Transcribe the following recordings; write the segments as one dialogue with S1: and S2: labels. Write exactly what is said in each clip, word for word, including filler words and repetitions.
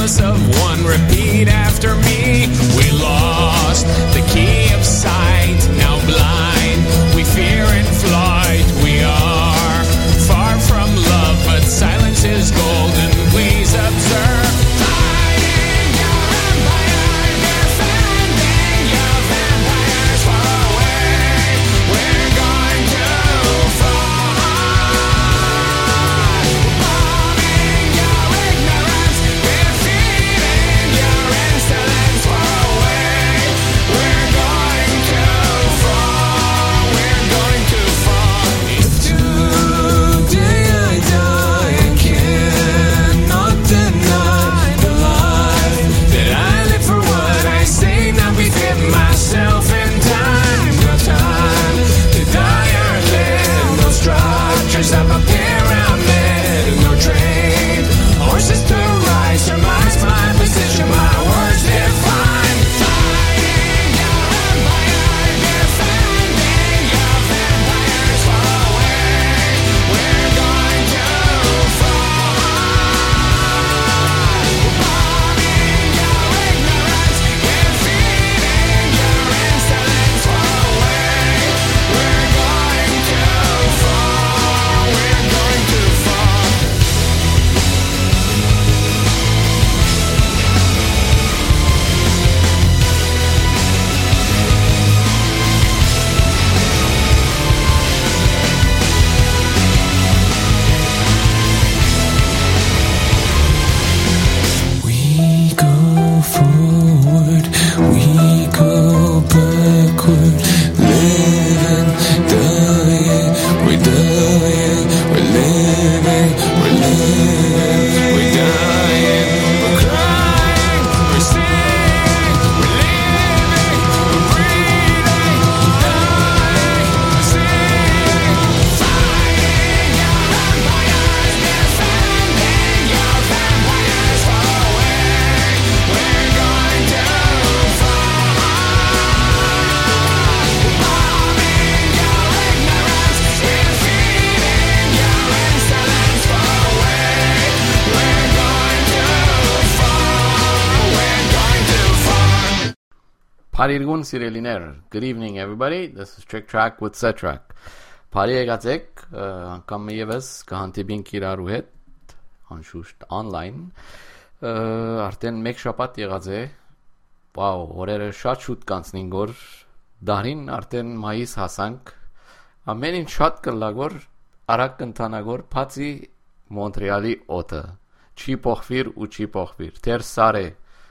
S1: chorus of one, repeat after me. We lost the key of sight, now blind, we fear in flight. We are far from love, but silence is golden, please observe. Fighting your empire, defending your vampires far away. We're going to fall. Bombing your ignorance, defeating your insolence far away. We're going to fall. We're going to fall. If today I die, I cannot deny the life that I live for what I say. Now begin myself in time. No time to die or live. No structures of a pyramid. No train horses to ride. Surmise my position, my words define. Fighting your empire, defending your vampires far away. We're going to fall. Bombing your ignorance, defeating your insolence far away. We're going to fall. We're going to fall. We go forward, we go backward, living, dying, we're dying, we're living, we're living, we're dying, we're crying, we're singing, we're living, we're breathing, dying, singing, fighting your empires, defending your vampires far away. We're going to fall. Bombing your ignorance, defeating your insolence far away. We're going to fall. We're going to fall.
S2: Փարիգուն սիրելիներ, good evening everybody. This is Trick Track with Settrack. Փարի եկածեք, անգամ եւս կհանդիպինք իրարու հետ, անշուշտ online. Ը, Արդեն մեկ շաբաթ եղած է։ Վաու, օրերը շատ շուտ կանցնին գոր։ Դարին արդեն մայիս հասանք։ Ամեն ինչ շատ կլագոր, արագ կընթանագոր, բացի Մոնտրեալի օդը։ Չի փոխվիր ու չի փոխվիր։ Դեր սարե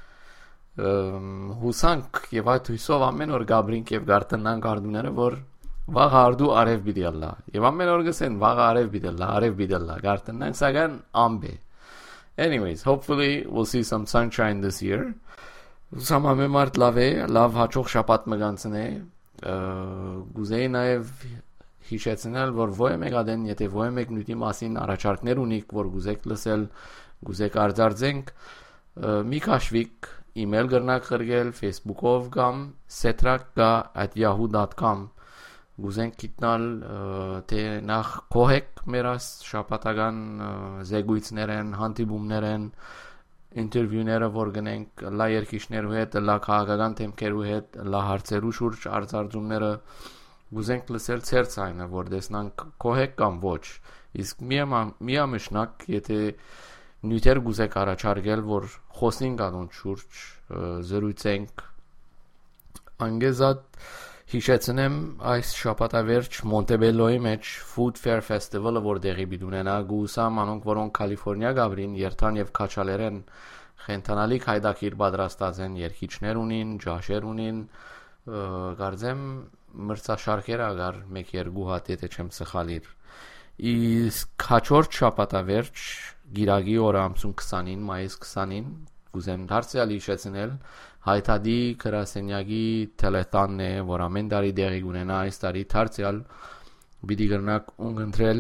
S2: հուսանք եւ այդ հույսով ամեն օր գաբրինք եւ գարտենանք արդուները, որ վաղ արդու արև պիտի ալլա։ Եվ ամեն օր գսեն վաղ արև պիտի ալլա, արև պիտի ալլա, գարտենանք սակայն ամբե։ Anyways, hopefully we'll see some sunshine this year. Ուսամամե մարդ լավ է, լավ հաջող շաբաթ մգանցնե։ Գուզեի նաեւ հիշեցնել, որ ո՞յ մեկ ադեն, եթե ո՞յ մեկ նույնի մասին առաջարկներ ունիք, որ գուզեք լսել, գուզեք արձարծենք, մի քաշվիկ email գրնակ գրել Facebook-ով կամ setrack at yahoo dot com գուզենք գիտնալ թե նախ կողեք մեր շաբաթական զեկույցներն, հանդիպումներն, ինտերվյուները, որ գնենք լա երկիշներու հետ, լա քաղաքական թեմքերու հետ, լա հարցերու շուրջ արձարծումները գուզենք լսել ծեր ցայնը, որ տեսնանք կողեք կամ ոչ։ Իսկ միամշնակ, եթե նյութեր գուզեք առաջարկել, որ խոսենք անոնց շուրջ, զրույցենք, անգեզատ հիշեցնեմ այս շաբաթավերջ Մոնտեբելոյի մեջ Food Fair Festival-ը, որ դեղի պիտի ունենա, գուսամ անոնք, որոնք Կալիֆոռնիա գավրին, երթան եւ քաչալերեն խենթանալի հայդակիր պատրաստած են, երկիչներ ունին, ջաշեր ունին, կարծեմ մրցաշարքեր ագար մեկ երկու հատ եթե չեմ սխալիր։ Իսկ հաջորդ շաբաթավերջ գիրագի օրը ամսուն քսանին, մայիս քսանին, կուզեմ դարձյալ հիշեցնել հայտադի գրասենյակի տելեթանն է, որ ամեն տարի դեղի ունենա, այս տարի դարձյալ պիտի գրնակ ունգընտրել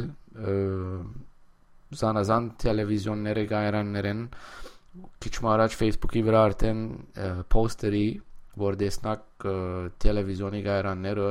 S2: զանազան տելևիզիոնները գայարաններեն, քիչ առաջ Facebook-ի վրա արդեն պոստերի, որ տեսնակ տելևիզիոնի գայարանները,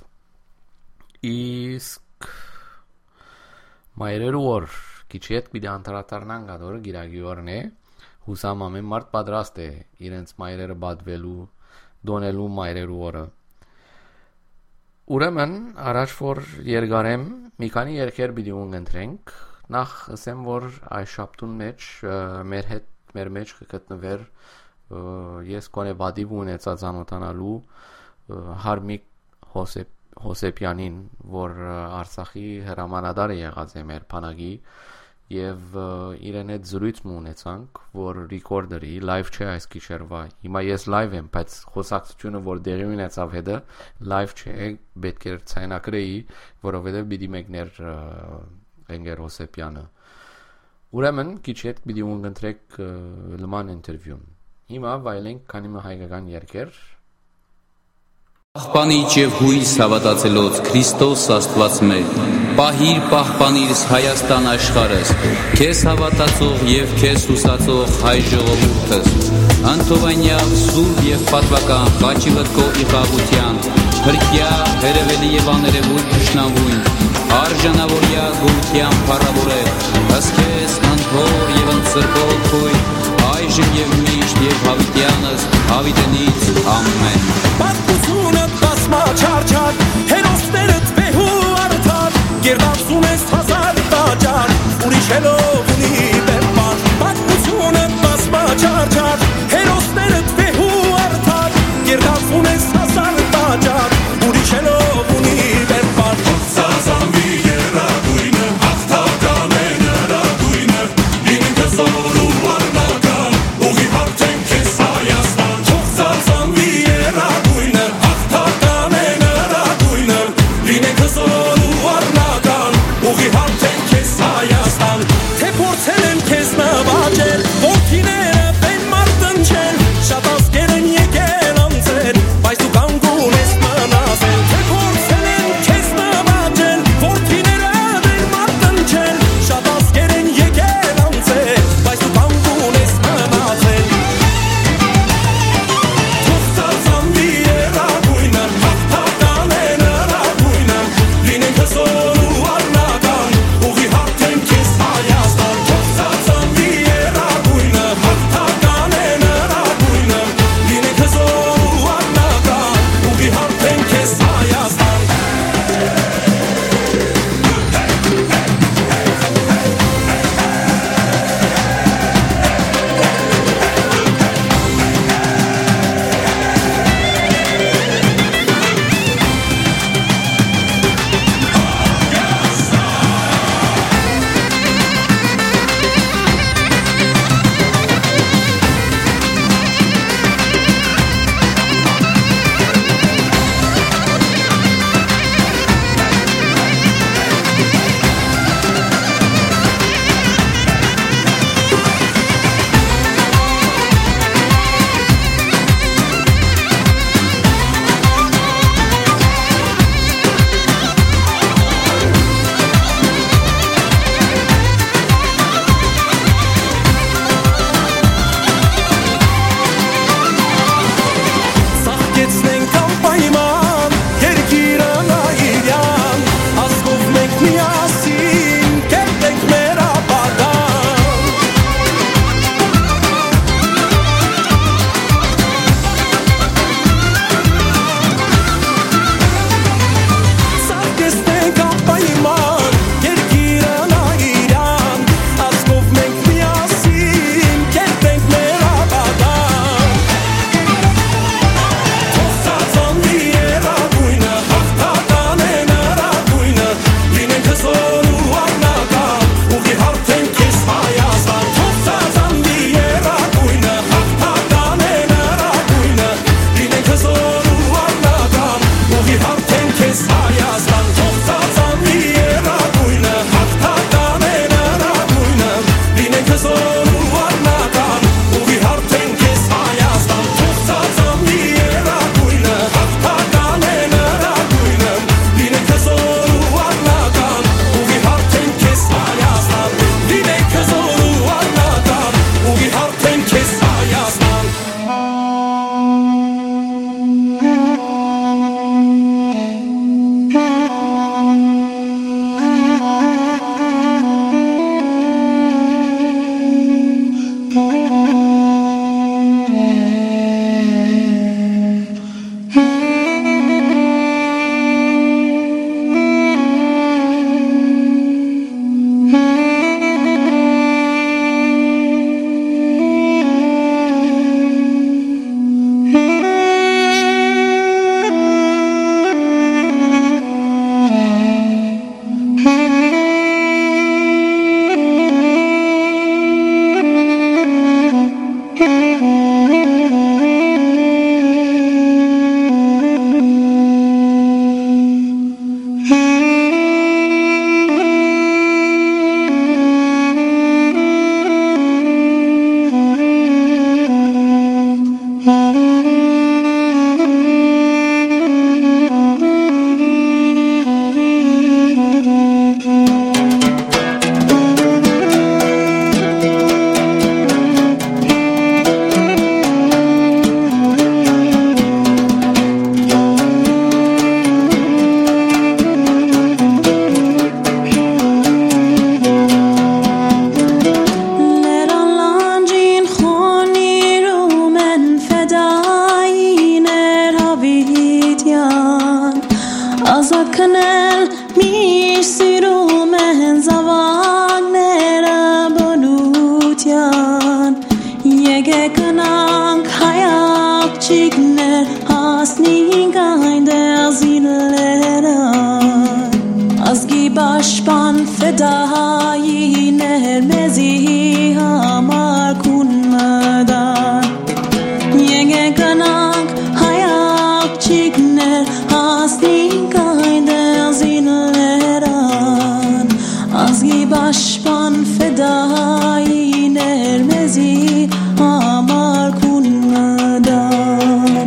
S2: իսկ մայրերու օր քիչ հետ պիտի անդրադառնանք այդ օրը գիրագի օրն է, հուսամ ամեն մարդ պատրաստ է իրենց մայրերը բադվելու, դոնելու մայրերու օրը։ Ուրեմն, առաջ որ երկարեմ, մի քանի երգեր պիտի ունենtrենք, նախ ասեմ, որ այս շաբթուն մեջ մեր հետ, մեր մեջ կգտնվեր ես կոնե բադիվ ունեցած անոթանալու Հարմիկ Հոսեփ Հոսեփյանին, որ Արցախի հրամանատար է եղած է մեր բանակի, եւ իրեն հետ զրույց ունեցանք, որ ռեկորդերի լայվ չէ այս գիշերվա։ Հիմա ես լայվ եմ, բայց խոսակցությունը, որ դեղի ունեցավ հետը, լայվ չէ, պետք է ցայնակրեի, որովհետեւ պիտի մեկներ Ընկեր Հոսեփյանը։ Ուրեմն քիչ հետ պիտի ունենtrek լման ինտերվյուն։ Հիմա վայելենք քանի մը հայկական երգեր։
S3: Պահպանիչ և հույս հավատացելոց Քրիստոս Աստված մեր, պահիր պահպանիրս Հայաստան աշխարհս, քեզ հավատացող և քեզ հուսացող հայ ժողովուրդս, անթովանյալ սուրբ և պատվական խաչի վտկո իղաղության, հրկյա, հերևելի և աներևույթ թշնամվույն, արժանավորյա գորության փառավորել, հսկես, անթոր և ընծրկող քույր, այժմ և միշտ և հավիտյանս, հավիտենից ամեն։
S4: Պատմությունը բազմաչարչար, հերոսներդ վեհու արդար, գերդացում ես հազար տաճար, ուրիշելով ունի բերման։ Պատմությունը բազմաչարչար, հերոսներդ վեհու արդար, գերդացում ես հազար տաճար, ուրիշելով ունի բերման։ Հաղթազամի երագույնը, հաղթական է նրագույնը, ինքը զորու արնական, ուղի հարթենք ես Հայաստան, հաղթազամի
S5: աղջիկներ հասնենք այն դերզիներան ազգի պաշտպան ֆեդայիներ մեզի համար քուն մտան Եկեք գնանք հայ աղջիկներ հասնենք այն դերզիներան ազգի պաշտպան ֆեդայիներ մեզի համար քուն մտան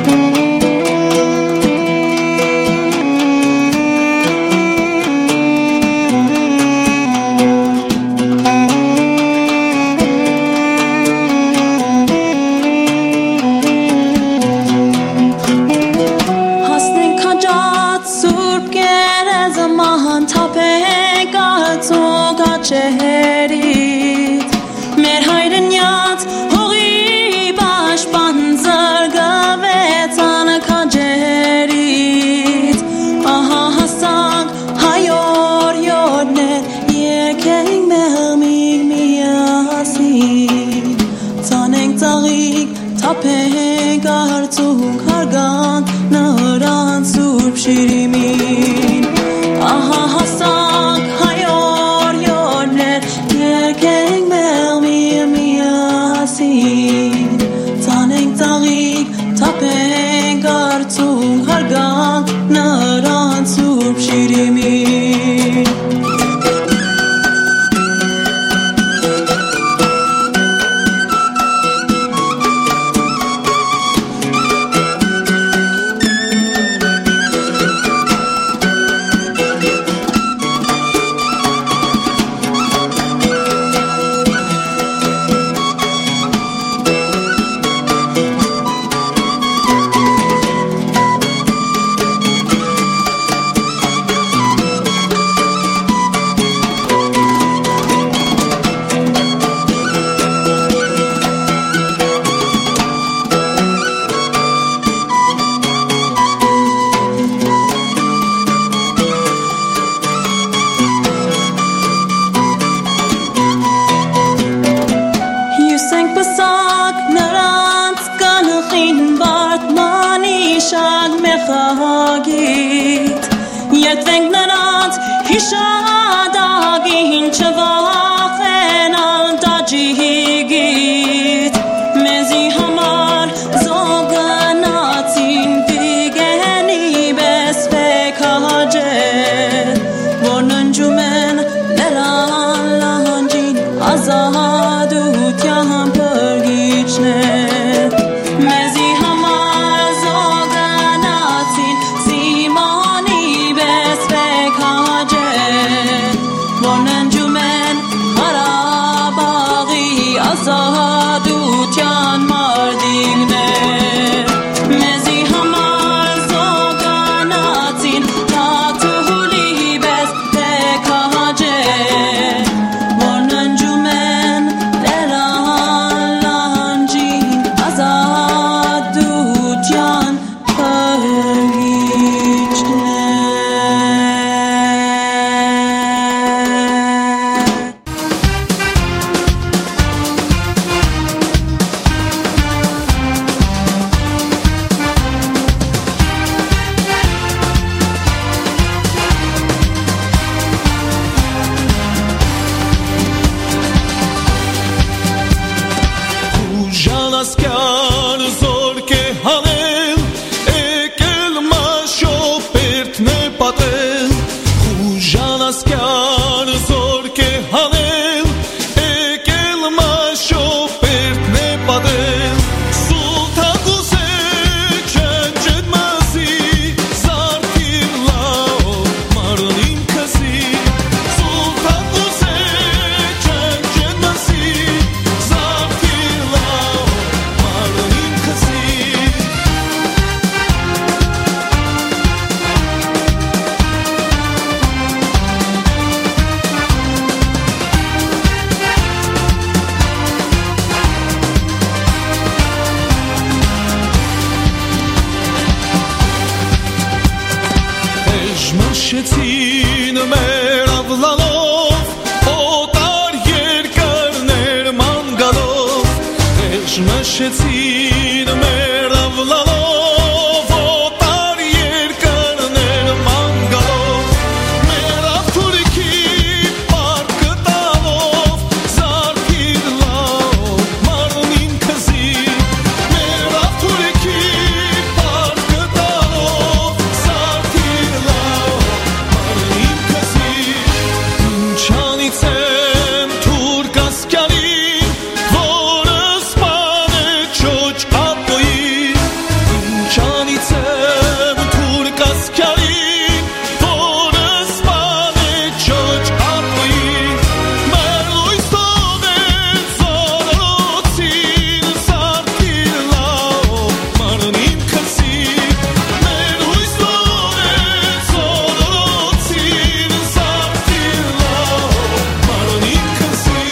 S5: Չերից մեր հայրենյաց հողի պաշտպան զարգավեց անքաջերից ահա հասանք հայօրյորներ եկենք մեղմիկ միասին ցանենք ծաղիկ թափենք արցունք հարգանք նրանց սուրբ շիրիմին ահա հասանք Եկենք մեղմիկ միասին ցանենք ծաղիկ թափենք արցունք հարգանք նրանց սուրբ շիրիմին Յետվենք նրանց հիշադակին չվախենալ տաջիկից մեզի համար զոգնացին պիգենի բեսպեք հաջեր որ ննջում են նրան լանջին ազատության պրգիչներ մեզի համար զոգնացին Սիմոնի բեսպեք հաջեր որ ննջում են Հարաբաղի ազատության մարդիկներ մեզի համար զոգնացին Թաթուլի բեսպեք հաջեր որ ննջում են նրան լանջին ազատության
S4: Ժանասկյան զորք է հանել եկել մաշոպերտն է պատել Ժանասկյան զորք է հանել եկել մաշոպերտն է պատել Սուլթակուսե չնջետ մասի զարդիր լավ մարնին կսի Սուլթակուսե չնջետ մասի զարդիր լավ մարնին կսի Մաշեցին մեր ավլանով օտար երկարներ ման գալով Մաշեցին մեր ավլալով օտար երկրներ մանգալով մեր ավտուրքի պարկը տալով զարդիր լավ մարմին քզի մեր ավտուրքի պարկը տալով զարդիր լավ մարմին քզի ինչանից եմ թուրք ասկյալին որը սպան է չոչ ապոյին ինչանից եմ թուրք ասկյալին որը սպան է չոչ ապոյին մեր լույս տողեն զորոցին զարդիր լավ մարմին քզի մեր լույս տողեն զորոցին զարդիր լավ մարմին քզի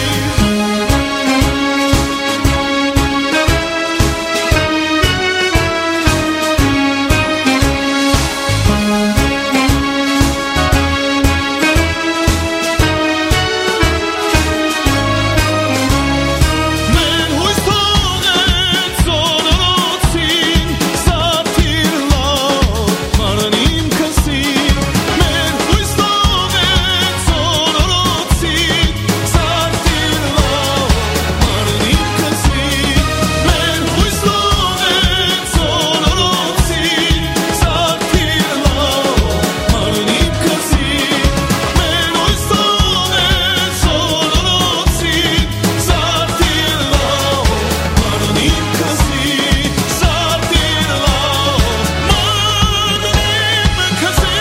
S4: Մեր հույս թողեց զորոցին զարդիր լավ մարմին քզի մեր հույս թողեց զորոցին զարդիր լավ մարմին քզի մեր հույս թողեց զորոցին զարդիր լավ մարմին քզի մեր հույս թողեց զորոցին զարդիր լավ մարմին քզի զարդիր լավ մարմին քզի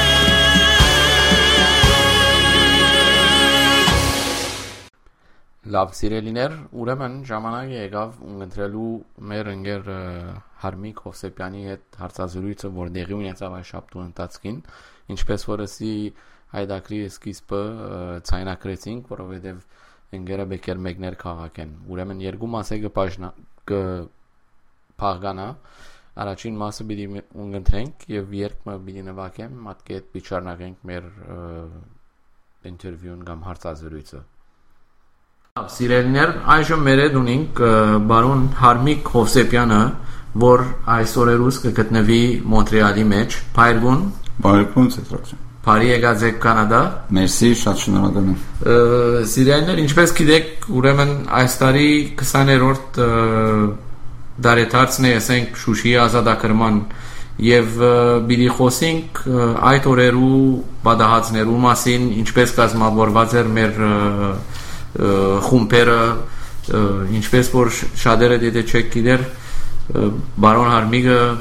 S2: Լավ սիրելիներ, ուրեմն ժամանակ եկավ ունենալու մեր ընկեր ը, Հարմիկ Հովսեփյանի հետ հարցազրույցը, որ դեղի ունեցավ այս շաբթու ընթացքին, ինչպես որ ասի հայդակրի սկիզբը ը, ցայնակրեցինք, որովհետև ընկերը բեկեր մեկներ քաղաք են։ Ուրեմն երկու մասը կպաշնա կփաղկանա, առաջին մասը պիտի ունենենք եւ երկը պիտի նվագեմ, մատկե հետ պիչարնագենք մեր ը, ինտերվյուն կամ հարցազրույցը։ Սիրելիներ, այժմ մեր հետ ունենք ը, բարոն Հարմիկ Հովսեփյանը, որ այսօրերուս կգտնվի Մոնտրեալի մեջ, Փայրգուն,
S6: Բարեկում ցետրակցություն։
S2: Փարի եկած եք Կանադա։
S6: Մերսի, շատ շնորհակալ եմ։
S2: Ը, Սիրելիներ, ինչպես գիտեք, ուրեմն այս տարի քսաներորդ ը, դարեթարցն է, ասենք Շուշիի ազատագրման եւ ը, պիտի խոսենք ը, այդ օրերու պատահածներու մասին, ինչպես կազմավորված էր մեր ը, ը, խումբերը, ը, ինչպես որ շ- շատերը դե չեք գիտեր, ը, բարոն Հարմիկը ը,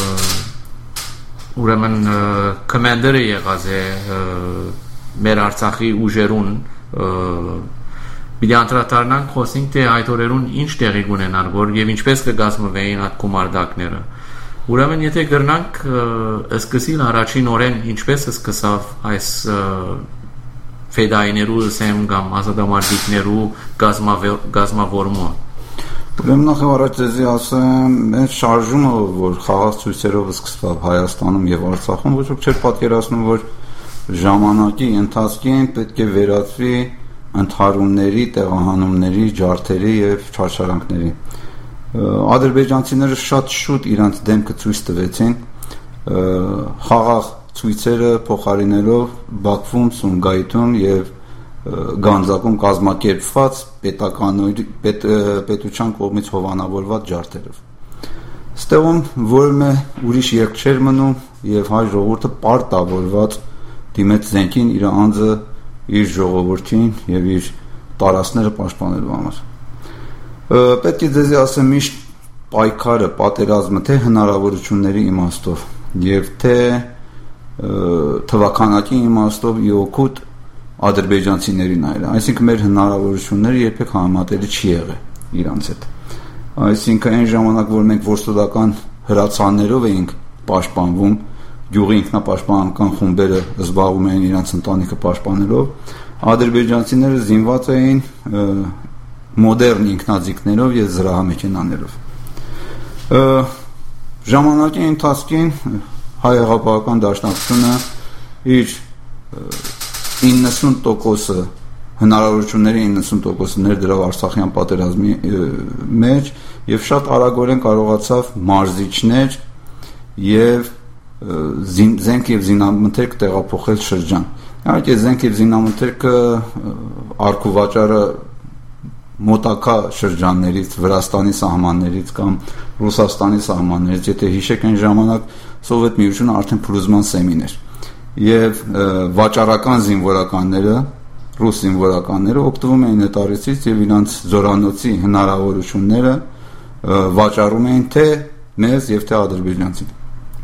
S2: ուրեմն ը, կոմանդերը եղած է ը, մեր Արցախի ուժերուն, ը, պիտի անդրադառնանք խոսենք թե այդ օրերուն ինչ տեղի կունենար, որ եւ ինչպես կգազմվեին այդ գումարդակները։ Ուրեմն եթե գրնանք ը, սկսիլ առաջին օրեն ինչպես սկսավ այս ը, ֆեդայիներու սեմ կամ ազատամարտիկներու գազմավե- գազմավորումը։
S6: Ուրեմն նախ եւ առաջ ձեզի ասեմ, այս շարժումը, որ խաղաղ ցույցերով սկսավ Հայաստանում եւ Արցախում, ոչ ոք չէր պատկերացնում, որ ժամանակի ընթացքին պետք է վերածվի ընդհարումների, տեղահանումների, ջարդերի եւ չարչարանքների։ Ը, Ադրբեջանցիները շատ շուտ իրանց դեմքը ցույց տվեցին, ը, խաղաղ ցույցերը փոխարինելով Բաքվում, Սումգայիթում եւ ը, Գանձակում կազմակերպված պետականորի պետ, ը, պետության կողմից հովանավորված ջարդերով։ Ստեղում որմե ուրիշ երկ չէր մնում եւ հայ ժողովուրդը պարտավորված դիմեց զենքին իր անձը, իր ժողովրդին եւ իր տարածքները պաշտպանելու համար։ Ը, Պետք է ձեզի ասեմ միշտ պայքարը, պատերազմը թե հնարավորությունների իմաստով եւ թե ը, թվականակի իմաստով ի օգուտ ադրբեջանցիներին այլ, այսինքն մեր հնարավորությունները երբեք համատելի չի եղել իրանց հետ։ Այսինքն այն ժամանակ, որ մենք որսորդական հրացաններով էինք պաշտպանվում, գյուղի ինքնապաշտպանական խումբերը զբաղվում էին իրանց ընտանիքը պաշտպանելով, ադրբեջանցիները զինված էին ը, մոդեռն ինքնաձիգներով եւ զրահամեքենաներով։ Ը, Ժամանակի ընթացքին հայ հեղափոխական դաշնակցությունը իր իննսուն տոկոսը հնարավորությունների իննսուն տոկոսը ներդրավ Արցախյան պատերազմի մեջ եւ շատ արագորեն կարողացավ մարզիչներ եւ զենք եւ զինամթերք տեղափոխել շրջան։ Իհարկե զենք եւ զինամթերքը արքու վաճառը մոտակա շրջաններից, Վրաստանի սահմաններից կամ Ռուսաստանի սահմաններից, եթե հիշեք այն ժամանակ Սովետ միությունը արդեն փլուզման սեմին էր եւ վաճառական զինվորականները, ռուս զինվորականները օգտվում էին այդ առիթից եւ իրանց զորանոցի հնարավորությունները վաճառում էին թե մեզ եւ թե ադրբեջանցին։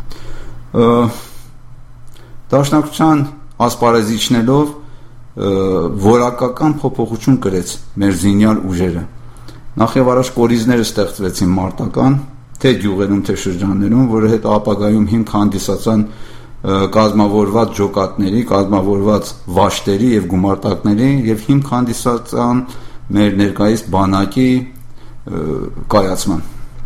S6: Դաշնակցության ասպարեզիչներով որակական փոփոխություն կրեց մեր զինյալ ուժերը։ Նախ եւ առաջ կորիզները ստեղծվեցին մարտական, թե գյուղերում, թե շրջաններում, որը հետ ապագայում հիմք հանդիսացան կազմավորված ջոկատների, կազմավորված վաշտերի եւ գումարտակների եւ հիմք հանդիսացան մեր ներկայիս բանակի կայացման։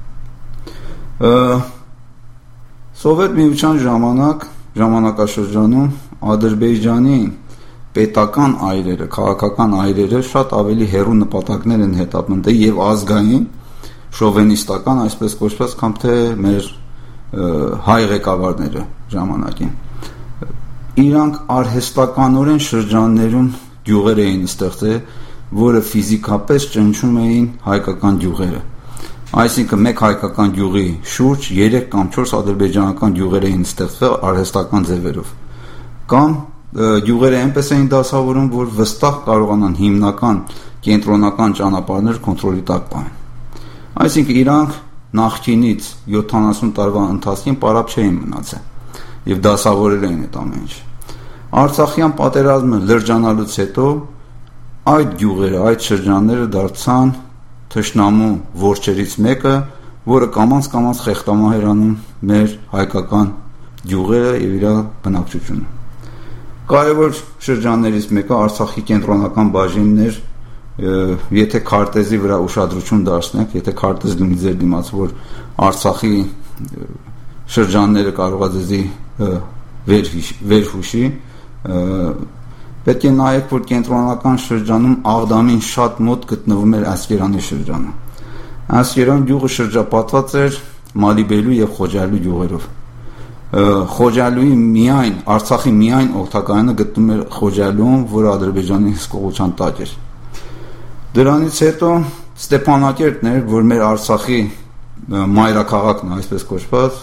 S6: Սովետ միության ժամանակ, ժամանակաշրջանում Ադրբեջանի պետական այրերը, քաղաքական այրերը շատ ավելի հեռու նպատակներ են հետապնդել եւ ազգային, շովինիստական, այսպես կոչված, կամ թե մեր հայ ղեկավարները ժամանակին։ Իրանք արհեստականորեն շրջաններում գյուղեր էին ստեղծել, որը ֆիզիկապես ճնշում էին հայկական գյուղերը։ Այսինքն մեկ հայկական գյուղի շուրջ երեք կամ չորս ադրբեջանական գյուղեր էին ստեղծվել արհեստական ձևերով։ Կամ գյուղերը այնպես էին դասավորում, որ վստահ կարողանան հիմնական կենտրոնական ճանապարհներ կոնտրոլի տակ պահեն։ Այսինքն իրանք նախկինից յոթանասուն տարվա ընթացքին պարապ չէին մնացել եւ դասավորել էին այդ ամեն ինչ։ Արցախյան պատերազմը լրջանալուց հետո այդ գյուղերը, այդ շրջանները դարձան թշնամու որջերից մեկը, որը կամաց-կամաց խեղտամահ էր անում մեր հայկական գյուղերը եւ իր բնակչությունը։ Կարևոր շրջաններից մեկը Արցախի կենտրոնական բաժինն էր, եթե քարտեզի վրա ուշադրություն դարձնենք, եթե քարտեզ լինի ձեր դիմաց, որ Արցախի շրջանները կարող է ձեզի վերհուշի, պետք է նայեք, որ կենտրոնական շրջանում Աղդամին շատ մոտ գտնվում էր Ասկերանի շրջանը։ Ասկերան գյուղը շրջապատված էր Մալիբելու եւ Խոջալու գյուղերով։ Խոջալուի միայն Արցախի միայն օգտակայանը գտնում էր Խոջալում, որը Ադրբեջանի հսկողության տակ էր։ Դրանից հետո Ստեփանակերտն էր, որ մեր Արցախի մայրաքաղաքն է, այսպես կոչված,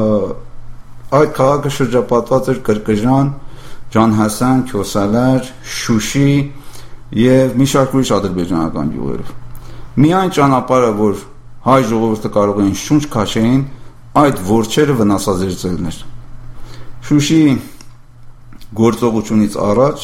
S6: այդ քաղաքը շրջապատված էր Կրկժան, Ջանհասան, Քյոսալար, Շուշի եւ մի շարք ուրիշ ադրբեջանական գյուղերով։ Միայն ճանապարհը, որ հայ ժողովուրդը կարող էին շունչ քաշեին, այդ որջերը վնասազերծելն էր։ Շուշի գործողությունից առաջ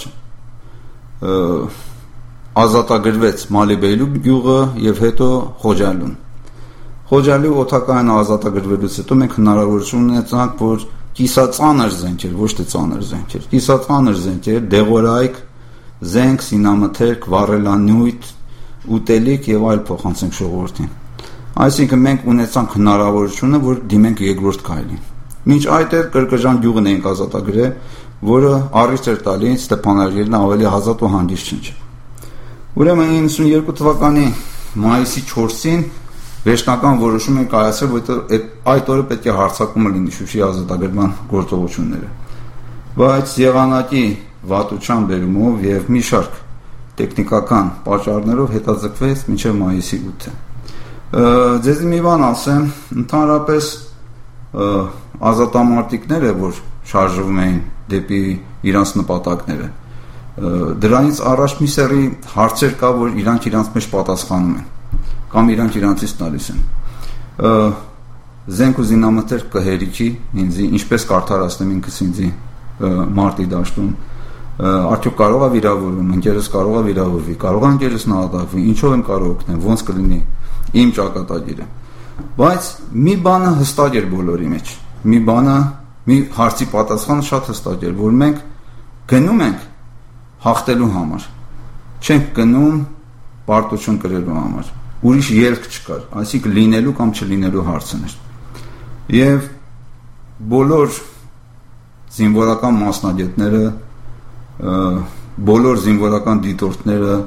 S6: ազատագրվեց Մալիբեյլու գյուղը եւ հետո Խոջալուն։ Խոջալու օթակայանը ազատագրվելուց հետո մենք հնարավորություն ունեցանք, որ կիսածանր զենքեր, ոչ թե ծանր զենքեր, կիսածանր զենքեր, դեղորայք, զենք, սինամթերք, վառելանյութ, ուտելիք եւ այլ փոխանցենք ժողովրդին։ Այսինքն մենք ունեցանք հնարավորությունը, որ դիմենք երկրորդ քայլին։ Մինչ այդ էր Կրկժան գյուղն էինք ազատագրել, որը առիթ էր տալի Ստեփանագերն ավելի ազատ ու հանգիստ չնչի։ Ուրեմն իննսունյերկու թվականի մայիսի չորսին վերջնական որոշում են կայացրել, որ այդ օրը պետք է հարձակումը լինի Շուշի ազատագրման գործողությունները։ Բայց եղանակի վատության բերումով եւ մի շարք տեխնիկական պատճառներով հետաձգվեց մինչև մայիսի ութը։ Ձեզ մի բան ասեմ, ընդհանրապես ազատամարտիկները, որ շարժվում էին դեպի իրանց նպատակները, դրանից առաջ մի սերի հարցեր կա, որ իրանք իրանց մեջ պատասխանում են կամ իրանք իրանցից տալիս են։ Զենք ու զինամթերք կհերիքի ինձի, ինչպես կարդարացնեմ ինքս ինձի մարտի դաշտում, արդյոք կարող է վիրավորվում, ընկերս կարող է վիրավորվի, կարող է ընկերս նահատակվի, ինչով եմ կարող օգնել, ոնց կլինի իմ ճակատագիրը։ Բայց մի բանը հստակ էր բոլորի մեջ, մի բանը, մի հարցի պատասխանը շատ հստակ էր, որ մենք գնում ենք հաղթելու համար, չենք գնում պարտություն կրելու համար, ուրիշ ելք չկար, այսինքն լինելու կամ չլինելու հարցն էր։ Եվ բոլոր զինվորական մասնագետները բոլոր զինվորական դիտորդները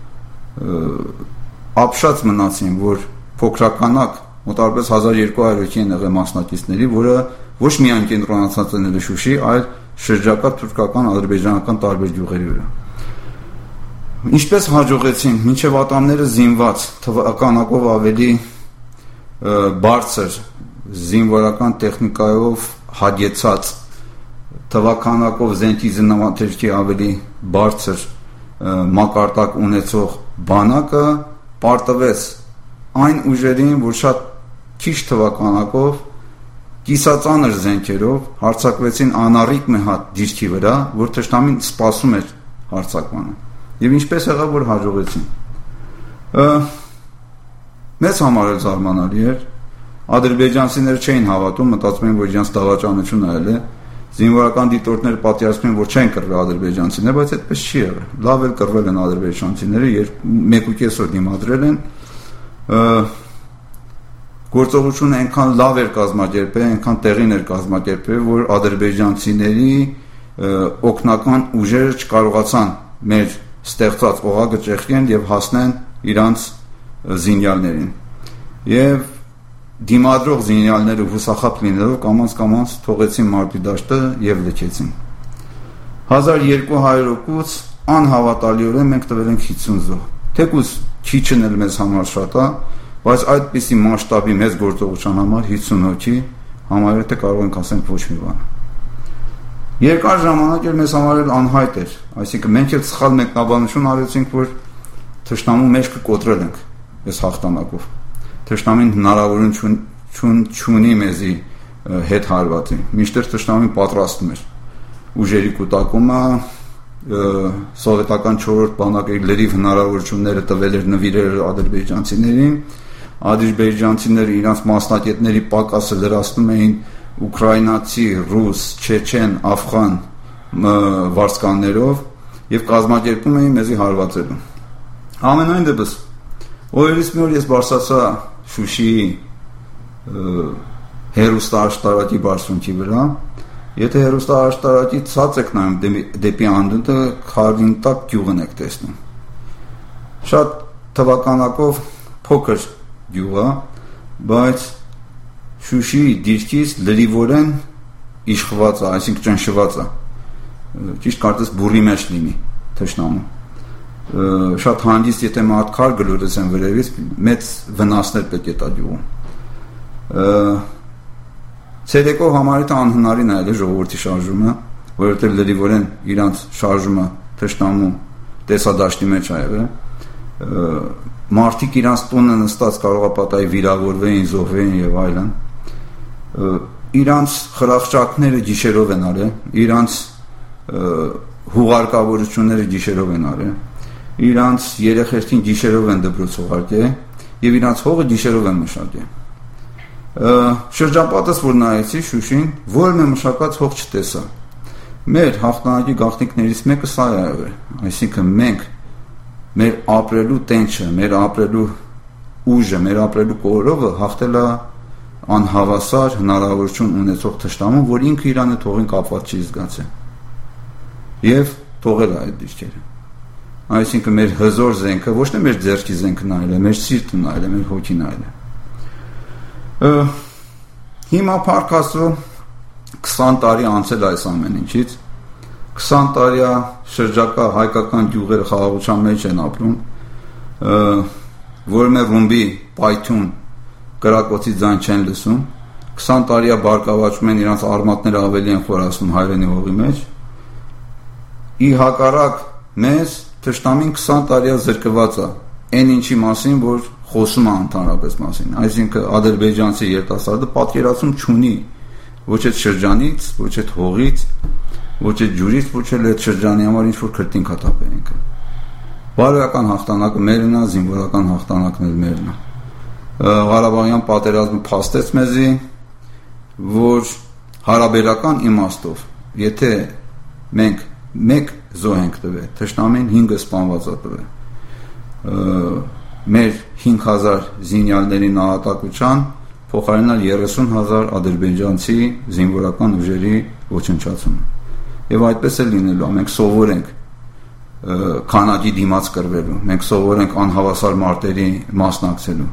S6: ապշած մնացին, որ փոքրականակ մոտավորապես հազար երկու հարյուրի են եղել մասնակիցների, որը ոչ միայն կենտրոնացած են Շուշի, այլ շրջակա թուրքական, ադրբեջանական տարբեր գյուղերի վրա։ Ինչպես հաջողեցին մինչև ատամները զինված, թվականակով ավելի բարձր զինվորական տեխնիկայով հագեցած, թվականակով զենքի զինամթերքի ավելի բարձր մակարդակ ունեցող բանակը պարտվեց այն ուժերին, որ շատ քիչ թվականակով կիսածանր զենքերով հարձակվեցին անառիկ մի հատ դիրքի վրա, որ թշնամին սպասում էր հարձակմանը։ Եվ ինչպես եղավ, որ հաջողեցին։ Մեծ համար էլ զարմանալի էր, ադրբեջանցիները չէին հավատում, մտածում էին, որ իրենց դավաճանությունը այլ է, զինվորական դիտորդները պատկերացնում են, որ չեն կռվել ադրբեջանցիները, բայց այդպես չի եղել։ Լավ էլ կռվել են ադրբեջանցիները, երբ մեկ ու կես օր դիմադրել են, գործողությունը այնքան լավ էր կազմակերպել, այնքան տեղին էր կազմակերպել, որ ադրբեջանցիների օգնական ուժերը չկարողացան մեր ստեղծած օղակը ճեղքեն եւ հասնեն իրանց զինյալներին։ Եվ դիմադրող զինյալները հուսախաբ լինելով կամաց-կամաց թողեցին մարտի դաշտը եւ լքեցին։ հազար երկու հարյուր հոգուց անհավատալիորեն մենք տվել ենք հիսուն զոհ։ Թեկուզ քիչն էլ մեզ համար շատ է, բայց այդպիսի մասշտաբի մեծ գործողության համար հիսուն հոգի համարյա թե կարող ենք ասենք ոչ մի բան։ Երկար ժամանակ էլ մեզ համար էլ անհայտ էր, այսինքն մենք էլ սխալ մեկնաբանություն արեցինք, որ թշնամու մեջ կկոտրել ենք այս հաղթանակով։ Թշնամին հնարավորություն չունի մեզի հետ հարվածի, մինչդեռ թշնամին պատրաստում էր ուժերի կուտակումը, սովետական չորրորդ բանակի լրիվ հնարավորությունները տվել էր նվիրել ադրբեջանցիներին, ադրբեջանցիները իրանց մասնակիցների պակասը լրացնում էին ուկրաինացի, ռուս, չեչեն, աֆղան վարձկաններով եւ կազմակերպում էին մեզի հարվածելու։ Ամենայն դեպս օրերից մի օր ես բարձրացա Շուշիի հեռուստաաշտարակի բարձունքի վրա։ Եթե հեռուստաաշտարակի ցած եք նայում դեպի անդունդը, քարին տակ գյուղն եք տեսնում։ Շատ թվականակով փոքր գյուղ է, բայց Շուշիի դիրքից լրիվորեն իշխված է, այսինքն ճնշված է։ Ճիշտ կարծես բուրի մեջ լինի թշնամու։ Շատ հանգիստ, եթե մարդ քար գլորեցեն վրայից, մեծ վնասներ պետք է տա գյուղում։ Ցերեկով համարիտ անհնարին այլ է ժողովրդի շարժումը, որովհետև լրիվորեն իրանց շարժումը թշնամու տեսադաշտի մեջ ա եղել։ Մարդիկ իրանց տունը նստած կարող է պատահի վիրավորվեին, զոհվեին եւ այլն։ Իրանց խրախճակները գիշերով են արել, իրանց հուղարկավորությունները գիշերով են արել, իրանց երեխեքին գիշերով են դպրոց ուղարկել եւ իրանց հողը գիշերով են մշակել։ Շրջապատս որ նայեցի Շուշին, որ մի մշակած հող չտեսա։ Մեր հաղթանակի գաղտնիքներից մեկը սա է եղել, այսինքն մենք մեր ապրելու տենչը, մեր ապրելու ուժը, մեր ապրելու կորովը հաղթել է անհավասար հնարավորություն ունեցող թշնամուն, որ ինքը իրանը թողին կապված չի զգացել։ Եվ թողել է այդ դիրքերը։ Այսինքն մեր հզոր զենքը ոչ թե մեր ձեռքի զենքն այլ է, մեր սիրտն այլ է, մեր հոգին այլ է։ Հիմա փառք Աստծո քսան տարի անցել այս ամեն ինչից։ քսան տարի շրջակա հայկական գյուղերը խաղաղության մեջ են ապրում, որ մեր ռումբի պայթյուն կրակոցի ձայն չեն լսում, քսան տարի բարգավաճում են իրանց արմատները ավելի են խորացնում հայրենի հողի մեջ։ Ի հակառակ մեզ թշնամին քսան տարի զրկված է այն ինչի մասին, որ խոսում է ընդհանրապես մասին, այսինքն ադրբեջանցի երիտասարդը պատկերացում չունի ոչ այդ շրջանից, ոչ այդ հողից, ոչ այդ ջուրից, ոչ էլ այդ շրջանի համար ինչ որ քրտին կտապել ինքը։ Բարոյական հաղթանակը մերն է, զինվորական հաղթանակն էլ մերն է։ Ղարաբաղյան պատերազմը փաստեց մեզի, որ հարաբերական իմաստով, եթե մենք մեկ զոհ ենք տվել, թշնամին հինգը սպանված է տվել։ Մեր հինգ հազար զինյալների նահատակության փոխարինել երեսուն հազար ադրբեջանցի զինվորական ուժերի ոչնչացումը։ Եվ այդպես է լինելու, մենք սովոր ենք քանակի դիմաց կրվելու։ Մենք սովոր ենք անհավասար մարտերի մասնակցելու։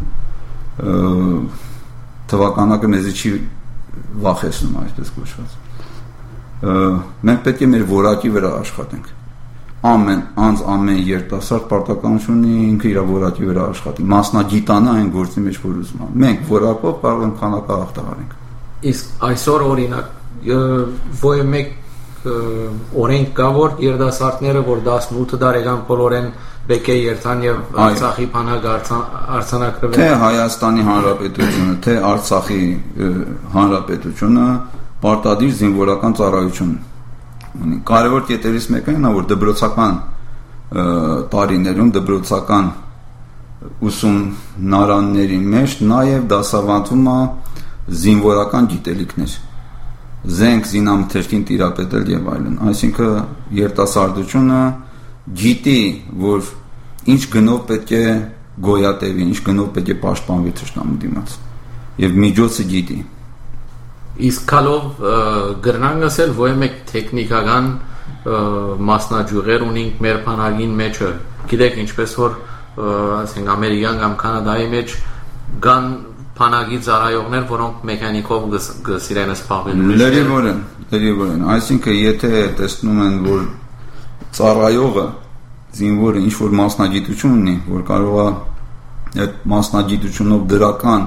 S6: Թվականակը մեզի չի վախեցնում, այսպես կոչված։ Մենք պետք է մեր որակի վրա աշխատենք։ Ամեն անձ, ամեն երիտասարդ պարտականություն ունի ինքը իր որակի վրա աշխատի, մասնագիտանա այն գործի մեջ, որ ուզում է։ Մենք որակով կարող ենք քանակը հաղթահարենք։
S2: Իսկ այսօր օրինակ ո մեկ օրենք կա, որ երիտասարդները, որ տասնութ տարեկան բոլորեն պետք է երթան եւ Արցախի բանակ արձանագրվեն։
S6: Թե Հայաստանի Հանրապետությունը, թե Արցախի Հանրապետությունը պարտադիր զինվորական ծառայություն ունի։ Կարևոր կետերից մեկը նա որ դպրոցական տարիներում դպրոցական ուսումնարանների մեջ նաև դասավանդվում է զինվորական գիտելիքներ, զենք, զինամթերքին տիրապետել եւ այլն։ Այսինքն երիտասարդությունը գիտի, որ ինչ գնով պետք է գոյատևի, ինչ գնով պետք է պաշտպանվի թշնամու դիմաց եւ միջոցը գիտի։
S2: Իսկ քալով գրնան ասել, որ մեկ տեխնիկական մասնաճյուղեր ունենք մեր բանակին մեջը։ Գիտեք ինչպես որ ասենք ամերիկան կամ կանադայի մեջ կան բանակի ծառայողներ, որոնք մեխանիկով գսիրեն սպառվել։
S6: Լրիվ են, լրիվ են։ Այսինքն եթե տեսնում են, որ ծառայողը զինվորը ինչ որ մասնագիտություն ունի, որ կարող է այդ մասնագիտությունով դրական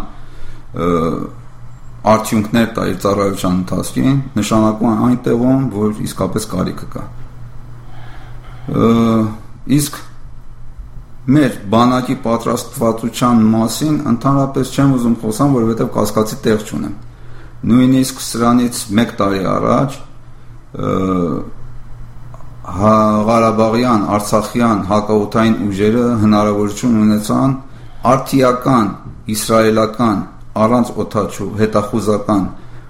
S6: արդյունքներ տա իր ծառայության ընթացքին, նշանակում է այնտեղում, որ իսկապես կարիքը կա։ Իսկ մեր բանակի պատրաստվածության մասին ընդհանրապես չեմ ուզում խոսամ, որովհետև կասկածի տեղ չունեմ։ Նույնիսկ սրանից մեկ տարի առաջ Ղարաբաղյան, Արցախյան հակաօդային ուժերը հնարավորություն ունեցան արդիական, իսրայելական, առանց օդաչու, հետախուզական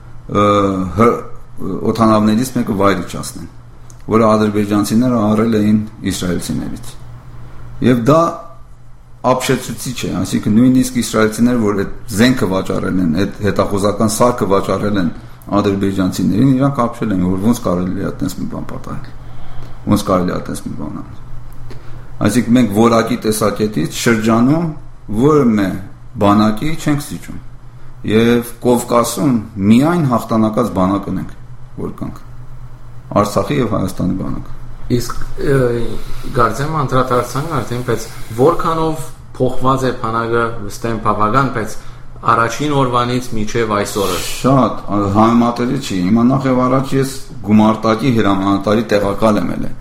S6: օդանավներից մեկը վայր իջացնեն, որը ադրբեջանցիները առել էին իսրայելցիներից։ Եվ դա ապշեցուցիչ է, այսինքն նույնիսկ իսրայելցիները, որ այդ զենքը վաճառել են, այդ հետախուզական սարքը վաճառել են ադրբեջանցիներին, իրանք ապշել են, որ ոնց կարելի է այդպես մի բան պատահել, ոնց կարելի է այդպես մի բան անել։ Այսինքն մենք որակի տեսակետից շրջանում որը մե բանակի չենք զիջում, եւ Կովկասում միայն հաղթանակած բանակ ունենք, որ կանք Արցախի եւ Հայաստանի բանակը։ Իսկ
S2: գարձեմ անդրադարձանք արդեն, բայց որքանով փոխված է բանակը վստահ բավական, բայց առաջին օրվանից մինչև այսօրը։
S6: Շատ համեմատելի չի։ Հիմա նախ եւ առաջ ես գումարտակի հրամանատարի տեղակալ եմ ելել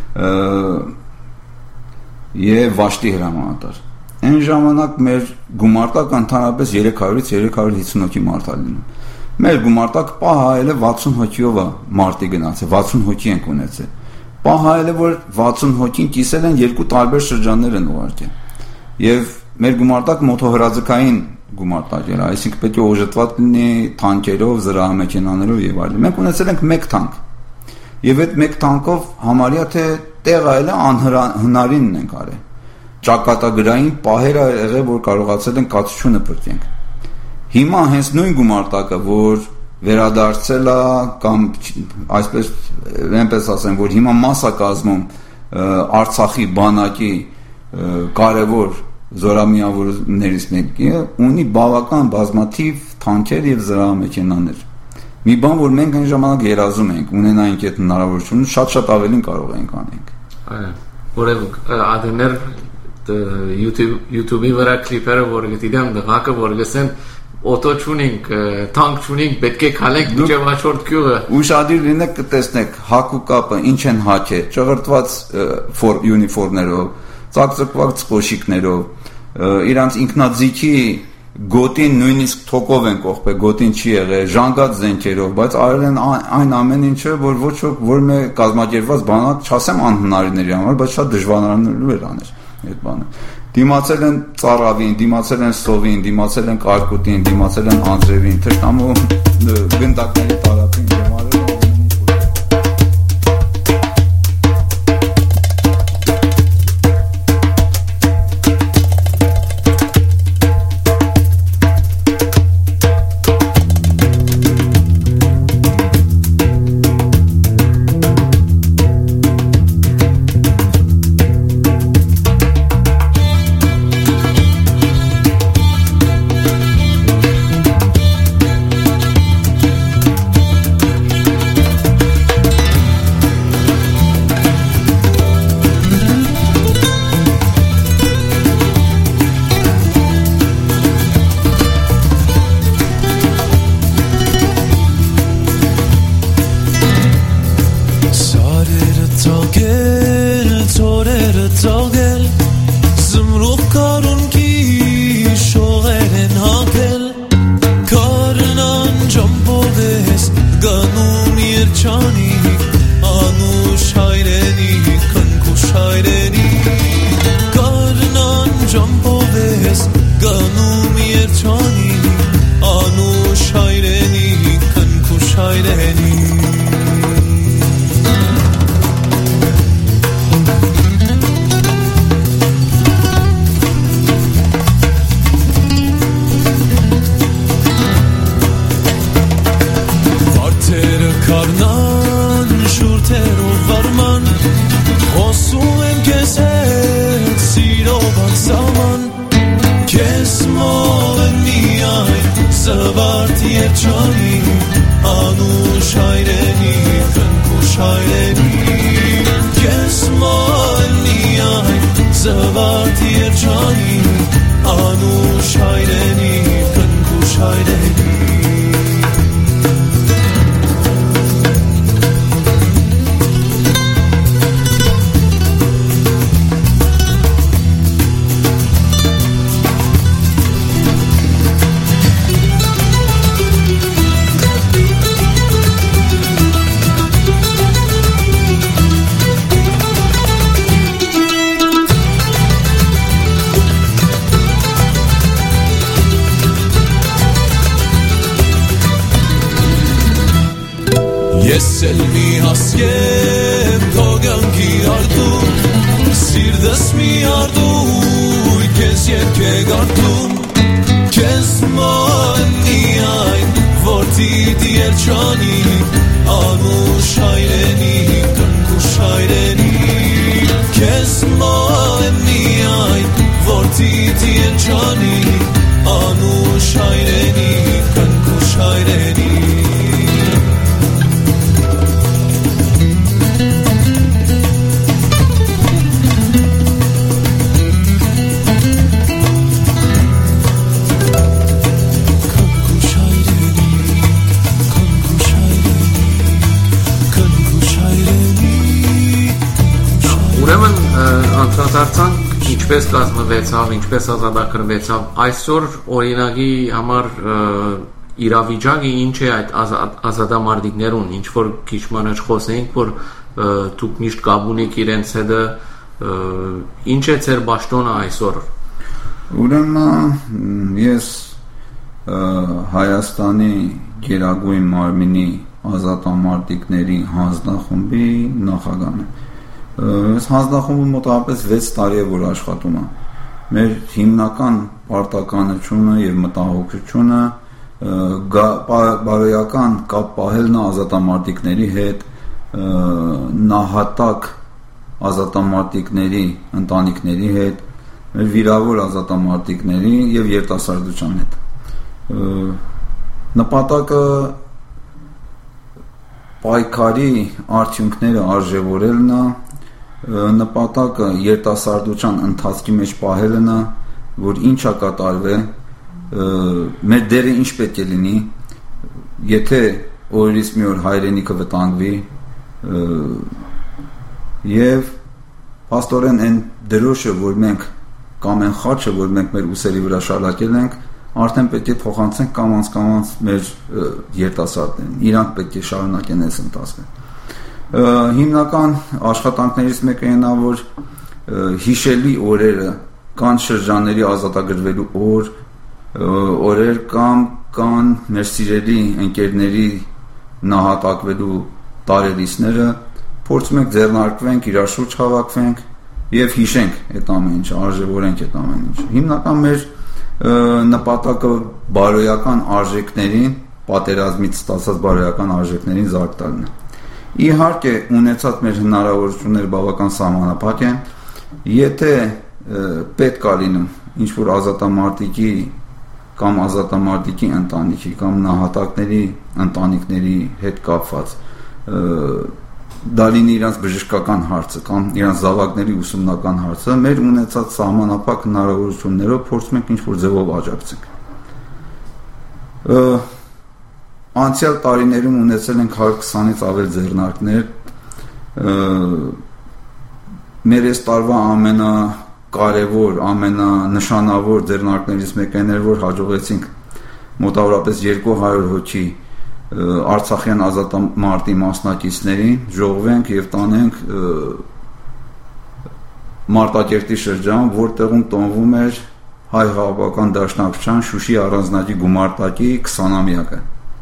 S6: եւ Վաշտի հրամանատար։ Այն ժամանակ մեր գումարտակը ընդհանրապես երեք հարյուրից երեք հարյուր հիսուն հոգի մարդ է լինում։ Մեր գումարտակը պահայել է վաթսուն հոգիով է մարտի գնացել, վաթսուն հոգի ենք ունեցել։ Պահայել է, որ վաթսուն հոգին կիսել են երկու տարբեր շրջաններ են ուղարկել։ Եվ մեր գումարտակը մոտոհրաձգային գումարտակ էր, այսինքն պետք է օժտված լինի թանկերով, զրահամեքենաներով եւ այլն։ Մենք ունեցել ենք մեկ թանկ։ Եվ այդ մեկ թանկով համարյա թե տեղ այլ հնարինն ենք արել։ Ճակատագրային պահեր ա եղել, որ կարողացել են կացությունը փրկենք։ Հիմա հենց նույն գումարտակը, որ վերադարձել է կամ այսպես այնպես ասեմ, որ հիմա մասա կազմում Արցախի բանակի կարևոր զորամիավորներից մեկը, ունի բավական բազմաթիվ թանքեր եւ զրահամեքենաներ։ Մի բան, որ մենք այն ժամանակ երազում ենք, ունենայինք այդ հնարավորությունը, շատ-շատ ավելին կարող ենք անենք։
S2: Այո, որը ադներ YouTube-ի վրա կլիպերը, որ գիտեմ, դղակը, որ գսեն օտո չունենք, թանկ չունենք, պետք է քալենք մինչև հաջորդ գյուղը։
S6: Ուշադիր լինեք կտեսնեք հակու կապը ինչ են հակե, ճղրտված յունիֆորմներով, ծակծկված կոշիկներով, իրանց ինքնաձիգի գոտին նույնիսկ թոկով են կողպել, գոտին չի եղել, ժանգած զենքերով, բայց արել են այն ամեն ինչը, որ ոչ որ մի կազմակերպված բանակ, չասեմ անհնարինների համար, բայց շատ դժվարանալու էր անել այդ բանը։ Դիմացել են ծառավին, դիմացել են սովին, դիմացել են կարկուտին, դիմացել են անձրևին, թշնամու գնդակների տարածին եւ այլն։
S4: երջանի անուշ հայրենի քնքուշ հայրենի Վարդերը կառնան շուրթերով վարման Խոսում եմ քեզ հետ սիրով անսահման Քեզ մոտ եմ միայն զվարթ երջանի անուշ հայրենի քնքուշ հայրենի Քեզ մոտ եմ միայն զվարթ երջանի անուշ հայրենի քնքուշ հայրենի Ես էլ մի հասկեմ քո կյանքի արդում Սիրտս մի արդում Քեզ երգեք արդում Քեզ մոտ միայն որդիդ երջանի անուշ հայրենի քնքուշ հայրենի Քեզ մոտ միայն որդիդ երջանի անուշ հայրենի քնքուշ հայրենի
S2: Ուրեմն անդրադարձանք ինչպես կազմվեցավ, ինչպես ազատագրվեցավ այսօր օրինակի համար իրավիճակը ինչ է այդ ազատամարտիկներուն, ինչ որ քիչ մանաչ խոսենք, որ դուք միշտ կապ ունեք իրենց հետ, ինչ է ձեր պաշտոնը այսօր։
S6: Ուրեմն ես Հայաստանի Գերագույն մարմինի ազատամարտիկների հանձնախմբի նախագահն եմ։ Այս հանձնախումբը մոտավորապես վեց տարի է որ աշխատում է։ Մեր հիմնական պարտականությունը եւ մտահոգությունը բարոյական կապ պահելն է ազատամարտիկների հետ, նահատակ ազատամարտիկների ընտանիքների հետ, մեր վիրավոր ազատամարտիկների եւ երիտասարդության հետ։ Նպատակը պայքարի արդյունքները արժևորելն է, նպատակը երիտասարդության ընթացքի մեջ պահելն է, որ ինչա կատարվի, մեր դերը ինչ պետք է լինի, եթե օրից մի օր հայրենիքը վտանգվի, եւ փաստորեն այն դրոշը, որ մենք կամ այն խաչը, որ մենք մեր ուսերի վրա շարակել ենք, արդեն պետք է փոխանցենք կամաց-կամաց մեր երիտասարդներին, իրանք պետք է շարունակեն այս ընթացքը։ Հիմնական աշխատանքներից մեկը այն է, որ հիշելի օրերը կան շրջանների ազատագրվելու օր, օրեր կամ կան մեր սիրելի ընկերների նահատակվելու տարելիցները, փորձում ենք ձեռնարկվենք, իրար շուրջ հավաքվենք եւ հիշենք այդ ամեն ինչը, արժևորենք այդ ամեն ինչը։ Հիմնական մեր նպատակը բարոյական արժեքներին, պատերազմից ստացած բարոյական արժեքներին զարկ տալն է։ Իհարկե, ունեցած մեր հնարավորությունները բավական սահմանափակ են, եթե պետք է լինում ինչ-որ ազատամարտիկի կամ ազատամարտիկի ընտանիքի կամ նահատակների ընտանիքների հետ կապված դա լինի իրանց բժշկական հարցը կամ իրանց զավակների ուսումնական հարցը, մեր ունեցած սահմանափակ հնարավորություններով փորձում ենք ինչ-որ ձևով աջակցենք։ Անցյալ տարիներում ունեցել ենք հարյուր քսանից ավել ձեռնարկներ, մեր այս տարվա ամենակարևոր, ամենանշանավոր ձեռնարկներից մեկն էր, որ հաջողեցինք մոտավորապես երկու հարյուր հոգի Արցախյան ազատամարտի մասնակիցներին ժողովենք եւ տանենք Մարտակերտի շրջան, որտեղում տոնվում էր հայ խաղաղական դաշնակցության Շուշի առանձնատի գումարտակի քսանամյակը։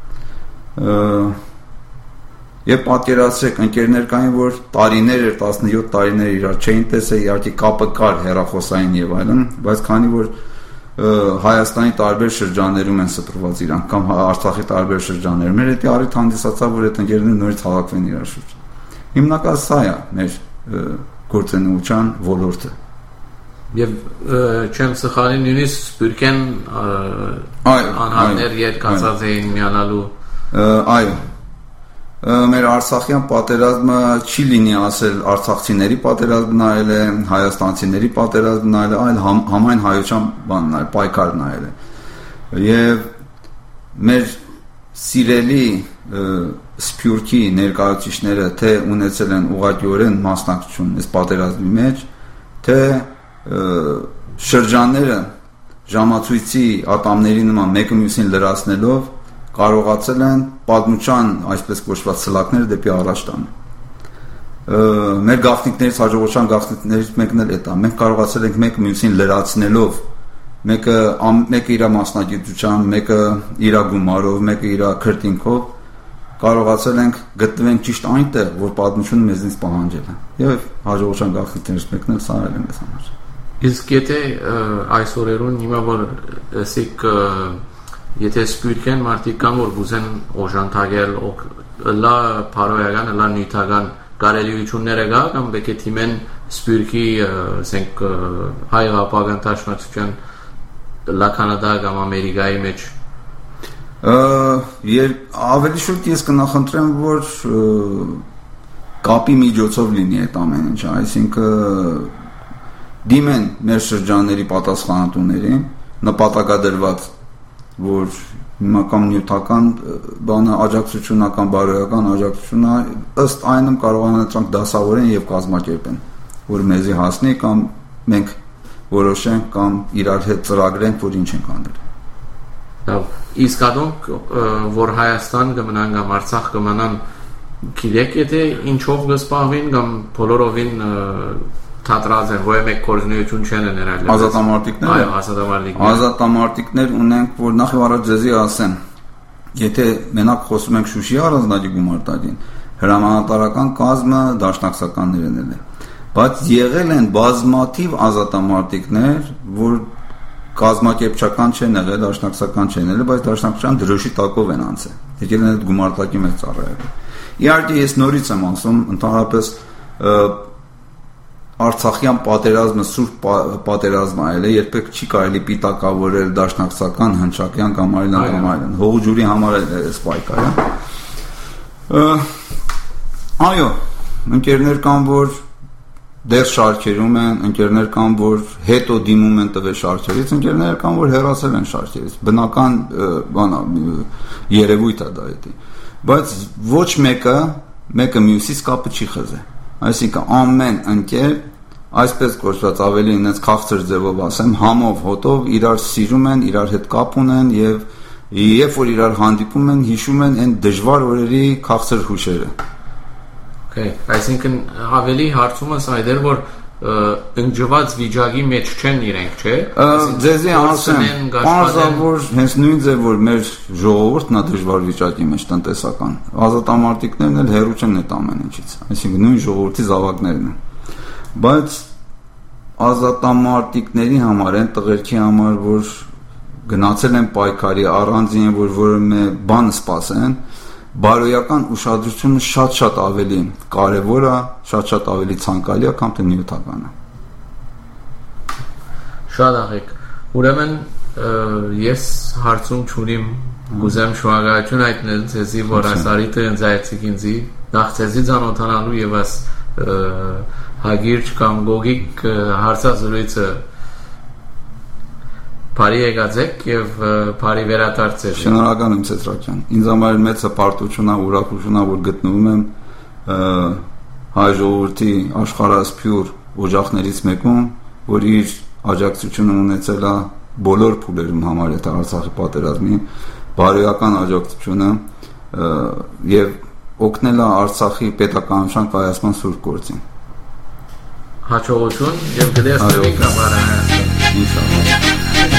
S6: Եվ պատկերացրեք, ընկերներ կային, որ տարիներ էր, տասնյոթ տարիներ իրար չէին տեսել, իհարկե կապը կար հեռախոսային եւ այլն, բայց քանի որ Հայաստանի տարբեր շրջաններում են սփռված իրանք կամ Արցախի տարբեր շրջաններում, մեր հետի առիթ հանդիսացավ, որ այդ ընկերները նորից հավաքվեն իրար շուրջ։ Հիմնականում սա է մեր գործունեության ոլորտը։
S2: Եվ չեմ սխալի նույնիսկ Սփյուռքեն անհատներ երկացած էին միանալու։
S6: Այո։ Մեր Արցախյան պատերազմը չի լինի ասել արցախցիների պատերազմն այլ է, հայաստանցիների պատերազմն այլ է, այլ համայն հայության բանն այլ, պայքարն այլ է։ Եվ մեր սիրելի Սփյուռքի ներկայացուցիչները թե ունեցել են ուղղակիորեն մասնակցություն այս պատերազմի մեջ, թե շրջանները ժամացույցի ատամների նման մեկը մյուսին լրացնելով կարողացել են պատմության այսպես կոչված սլակները դեպի առաջ տանել։ Մեր գաղտնիքներից հաջողության գաղտնիքներից մեկն էլ է դա։ Մենք կարողացել ենք մեկը մյուսին լրացնելով, մեկը մեկը իր մասնագիտությամբ, մեկը իր գումարով, մեկը իր քրտինքով կարողացել ենք գտնվենք ճիշտ այնտեղ, որ պատմությունը մեզնից պահանջել է։ Եվ հաջողության գաղտնիքներից մեկն էլ սա է մեզ համար։
S2: Իսկ եթե այս օրերուն հիմա որ ասիկ եթե Սփյուռքեն մարդիկ կան, որ գուզեն օժանդակել, լա փարոյական, լա նյութական կարելիությունները գա, կամ պետք է թիմեն Սփյուռքի, ասենք, հայ ապագան տաշնակցության լա Կանադա կամ Ամերիկայի մեջ։
S6: Ավելի շուտ ես կնախընտրեմ, որ կապի միջոցով լինի այդ ամեն ինչը, այսինքն դիմեն մեր շրջանների պատասխանատուներին, նպատակադրված որ հիմնական նյութական բանը աջակցությունական բարոյական աջակցությունը ըստ այնմ կարողանան դրանք դասավորեն եւ կազմակերպեն, որ մեզի հասնի կամ մենք որոշենք կամ իրար հետ ծրագրենք, որ ինչ ենք անել։
S2: Լավ, իսկ adonk որ Հայաստան կմնան կամ Արցախ կմնան, գիտեք եթե ինչով կսպահվին կամ բոլորովին թատրած են, ոչ մեկ կորզնություն չեն ներել։
S6: Ազատամարտիկներ։
S2: Այո, ազատամարտիկներ։
S6: Ազատամարտիկներ ունենք, որ նախ եւ առաջ ձեզի ասեմ, եթե մենակ խոսում ենք Շուշի առանձնատի գումարտակին, հրամանատարական կազմը դաշնակցականներն են։ Բայց եղել են բազմաթիվ ազատամարտիկներ, որ կազմակերպչական չեն եղել, դաշնակցական չեն եղել, բայց դաշնակցության դրոշի տակով են անցել։ Եկել են այդ գումարտակի մեջ ծառայել։ Իհարկե ես նորից եմ ասում, ընդհանրապես Արցախյան պատերազմը սուրբ պատերազմ այլ է, երբեք չի կարելի պիտակավորել դաշնակցական, հնչակյան կամ այլն կամ այլն։ Հողու ջուրի համար է այս պայքարը։ Այո, ընկերներ կան, որ դեռ շարքերում են, ընկերներ կան, որ հետո դիմում են տվել շարքերից, ընկերներ կան, որ հեռացել են շարքերից։ Բնական բան երևույթ է դա էդի։ Բայց ոչ մեկը, մեկը մյուսից կապը չի խզել։ Այսինքն ամեն ընկեր այսպես կոչված ավելի ինձ քաղցր ձևով ասեմ, համով հոտով իրար սիրում են, իրար հետ կապ ունեն եւ երբ որ իրար հանդիպում են, հիշում են այն դժվար օրերի քաղցր հուշերը։
S2: Okay, այսինքն ավելի հարցումս այդ էր, որ ընջված վիճակի մեջ չեն իրենք, չէ՞։
S6: Ձեզի ասեմ, բարձր հենց նույն ձև որ մեր ժողովուրդն է դժվար վիճակի մեջ տնտեսական։ Ազատամարտիկներն էլ հեռու չեն այդ ամեն ինչից, այսինքն նույն ժողովրդի զավակներն են։ Բայց ազատամարտիկների համար են տղերքի համար, որ գնացել են պայքարի, առանձին են, որ որը բան սպասեն, բարոյական ուշադրությունը շատ-շատ ավելի կարևոր է, շատ-շատ ավելի ցանկալի է, քան թե նյութականը։
S2: Շատ աղեք։ Ուրեմն ես հարցում չունիմ, գուզեմ շնորհակալություն հայտնել ձեզի, որ այս արիթը ինձ այցիկ ինձի, նախ ձեզի ծանոթանալու եւ այս հագիրճ կամ գոգիկ հարցազրույցը Բարի եկածեք եւ բարի վերադարձեք։
S6: Շնորհակալ եմ Ցետրակյան։ Ինձ համար մեծ հպարտություն է, ուրախություն է, որ գտնվում եմ հայ ժողովրդի աշխարհասփյուր օջախներից մեկում, որ իր աջակցությունը ունեցել է բոլոր փուլերում համար եթե Արցախի պատերազմի բարոյական աջակցությունը եւ օգնել է Արցախի պետականության կայացման սուրբ գործին։
S2: Հաջողություն եւ գտեսնվի կամարան։
S6: Ինշալլահ։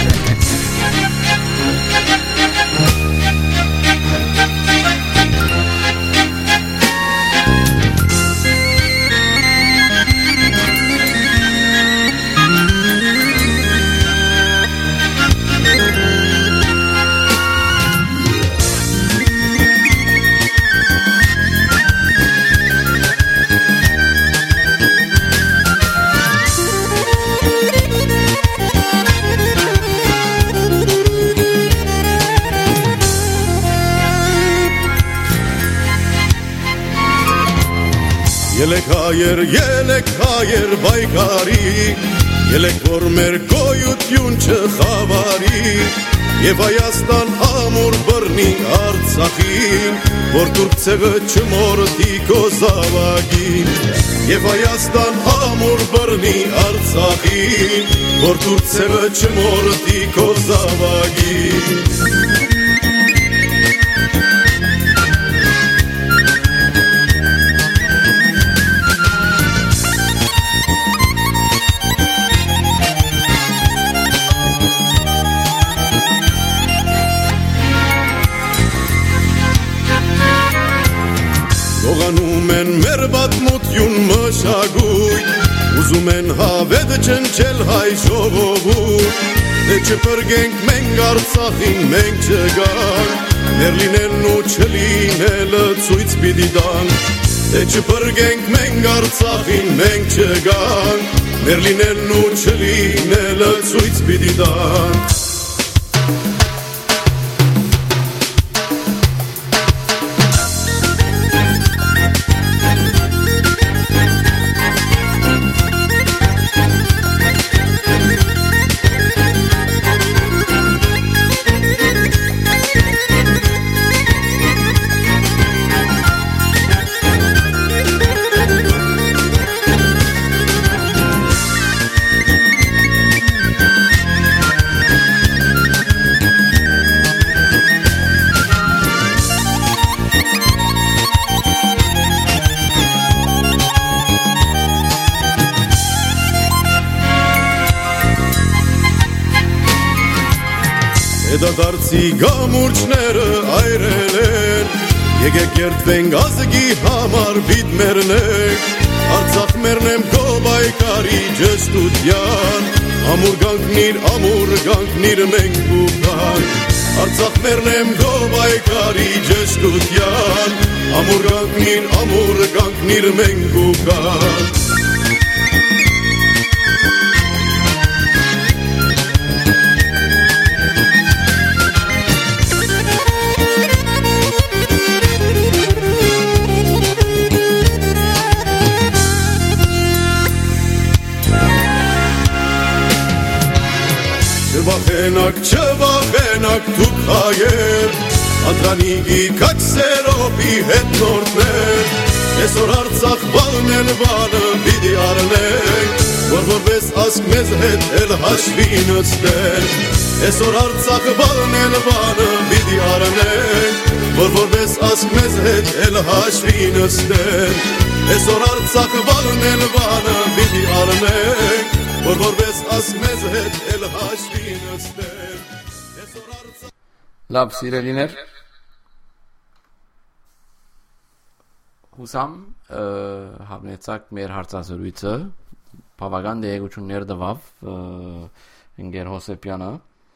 S7: Ելեք հայեր, ելեք հայեր բայկարի, ելեք որ մեր գոյություն չխավարի, Եվ Հայաստան ամուր բռնի Արցախին, որ թուրք ցեղը չմորթի քո զավակին, Եվ Հայաստան ամուր բռնի Արցախին, որ թուրք ցեղը չմորթի քո զավակին Գողանում են մեր բատմություն մշակույթ, ուզում են հավետ չնչել հայ ժողովուրդ, դե չփրկենք մենք Արցախին, մենք չգանք, մեր լինելն ու չլինելը ցույց պիտի տանք, դե չփրկենք մենք Արցախին, մենք չգանք, մեր լինելն ու չլինելը ցույց պիտի տանք Հետադարձի գամուրջները այրել են, Եկեք երդվենք ազգի համար բիդմերնենք, Արցախ մերնեմ քո բայկարի ջստության, Ամուր գանքնիր, ամուր գանքնիր մենք բուքանք, Արցախ մերնեմ քո բայկարի ջստության, Ամուր գանքնիր, ամուր գանքնիր մենք բուքանք Չվախենակ, չվախենակ դուք հայեր, Անդրանիկի քաչ սերոպի հետնորդներ, Այսօր Արցախ բանն էլ բանը պիտի առնենք, Որ որպես ասկ մեզ հետ էլ հաշվի նստենք, Այսօր Արցախ բանն էլ բանը պիտի առնենք, Որ որպես ասկ մեզ հետ էլ հաշվի նստենք, Այսօր Արցախ բանն էլ բանը պիտի առնենք, Որ որպես ասկ մեզ հետ էլ հաշվի նստենք
S2: Լավ սիրելիներ Հուսամ հավնեցակ մեր հարցազրույցը բավական դերակցություններ տվավ ընկեր Հոսեփյանը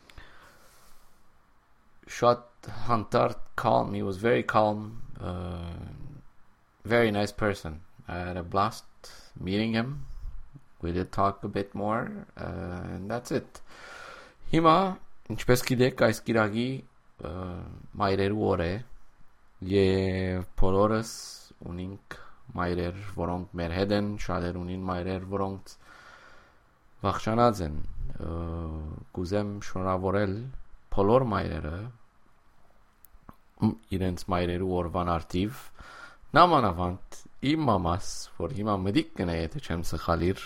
S2: Շատ հանդարտ calm he was very calm uh, very nice person I had a blast meeting him We did talk a bit more uh, and that's it Հիմա ինչպես գիտեք այս գիրագի մայրերու օր է եւ բոլորս ունենք մայրեր որոնք մեր հետ են շատեր ունին մայրեր որոնք վախճանած են կուզեմ շնորհավորել բոլոր մայրերը իրենց մայրերու օրվան արդիվ նամանավանդ իմ մամաս որ հիմա մդիկ կնա եթե չեմ սխալիր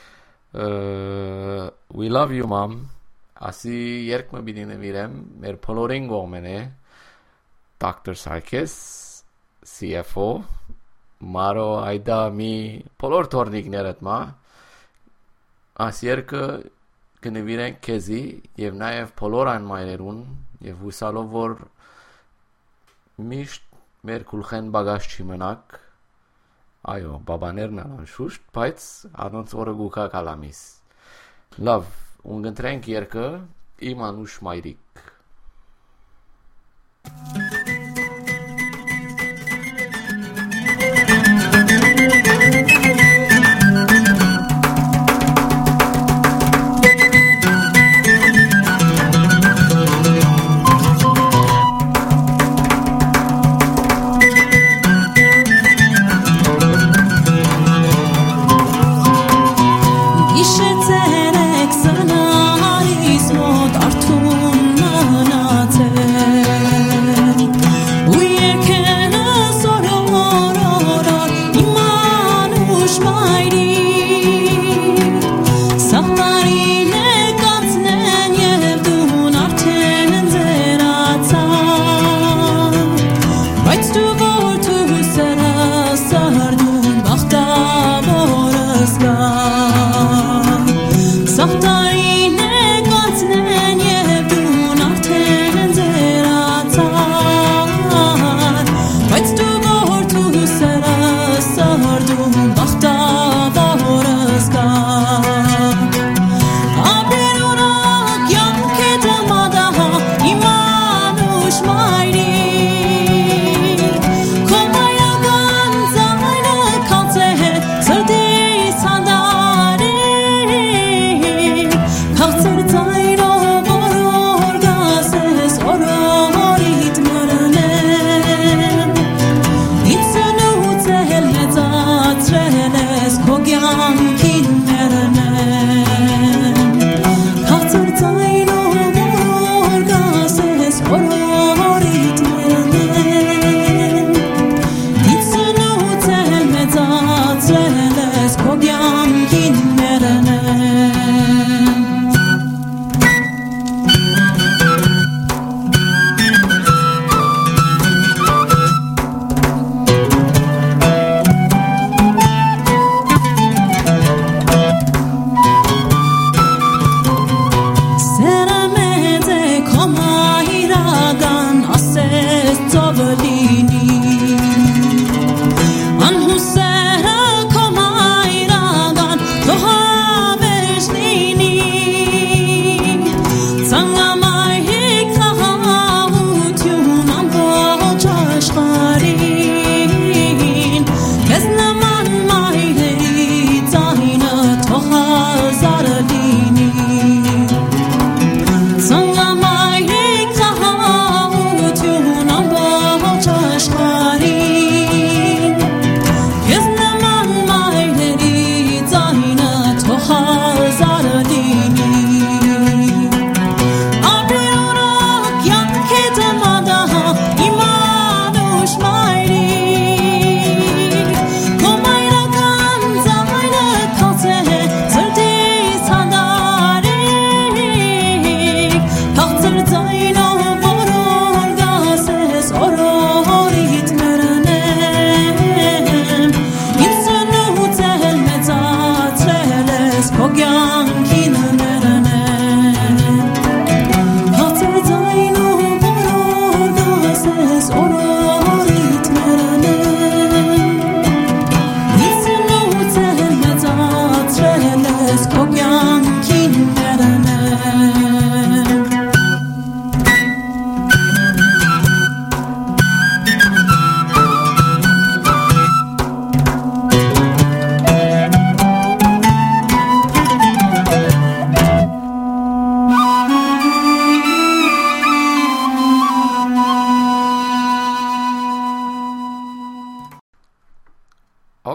S2: we love you mom Asi երկ մը բիդի նվիրեմ մեր բոլորին գողմեն է Doctor Sarkis C F O Maro Aida մի բոլոր թորնիկներդ մա Asi երկը կնվիրենք քեզի եւ նաեւ բոլոր այն մայրերուն եւ հուսալով որ միշտ մեր քուլխեն բագաշ չի մնաք այո բաբաներն անշուշտ բայց անոնց օրը գուկա կալամիս Love Ունգընտրենք երկը իմ անուշ մայրիկ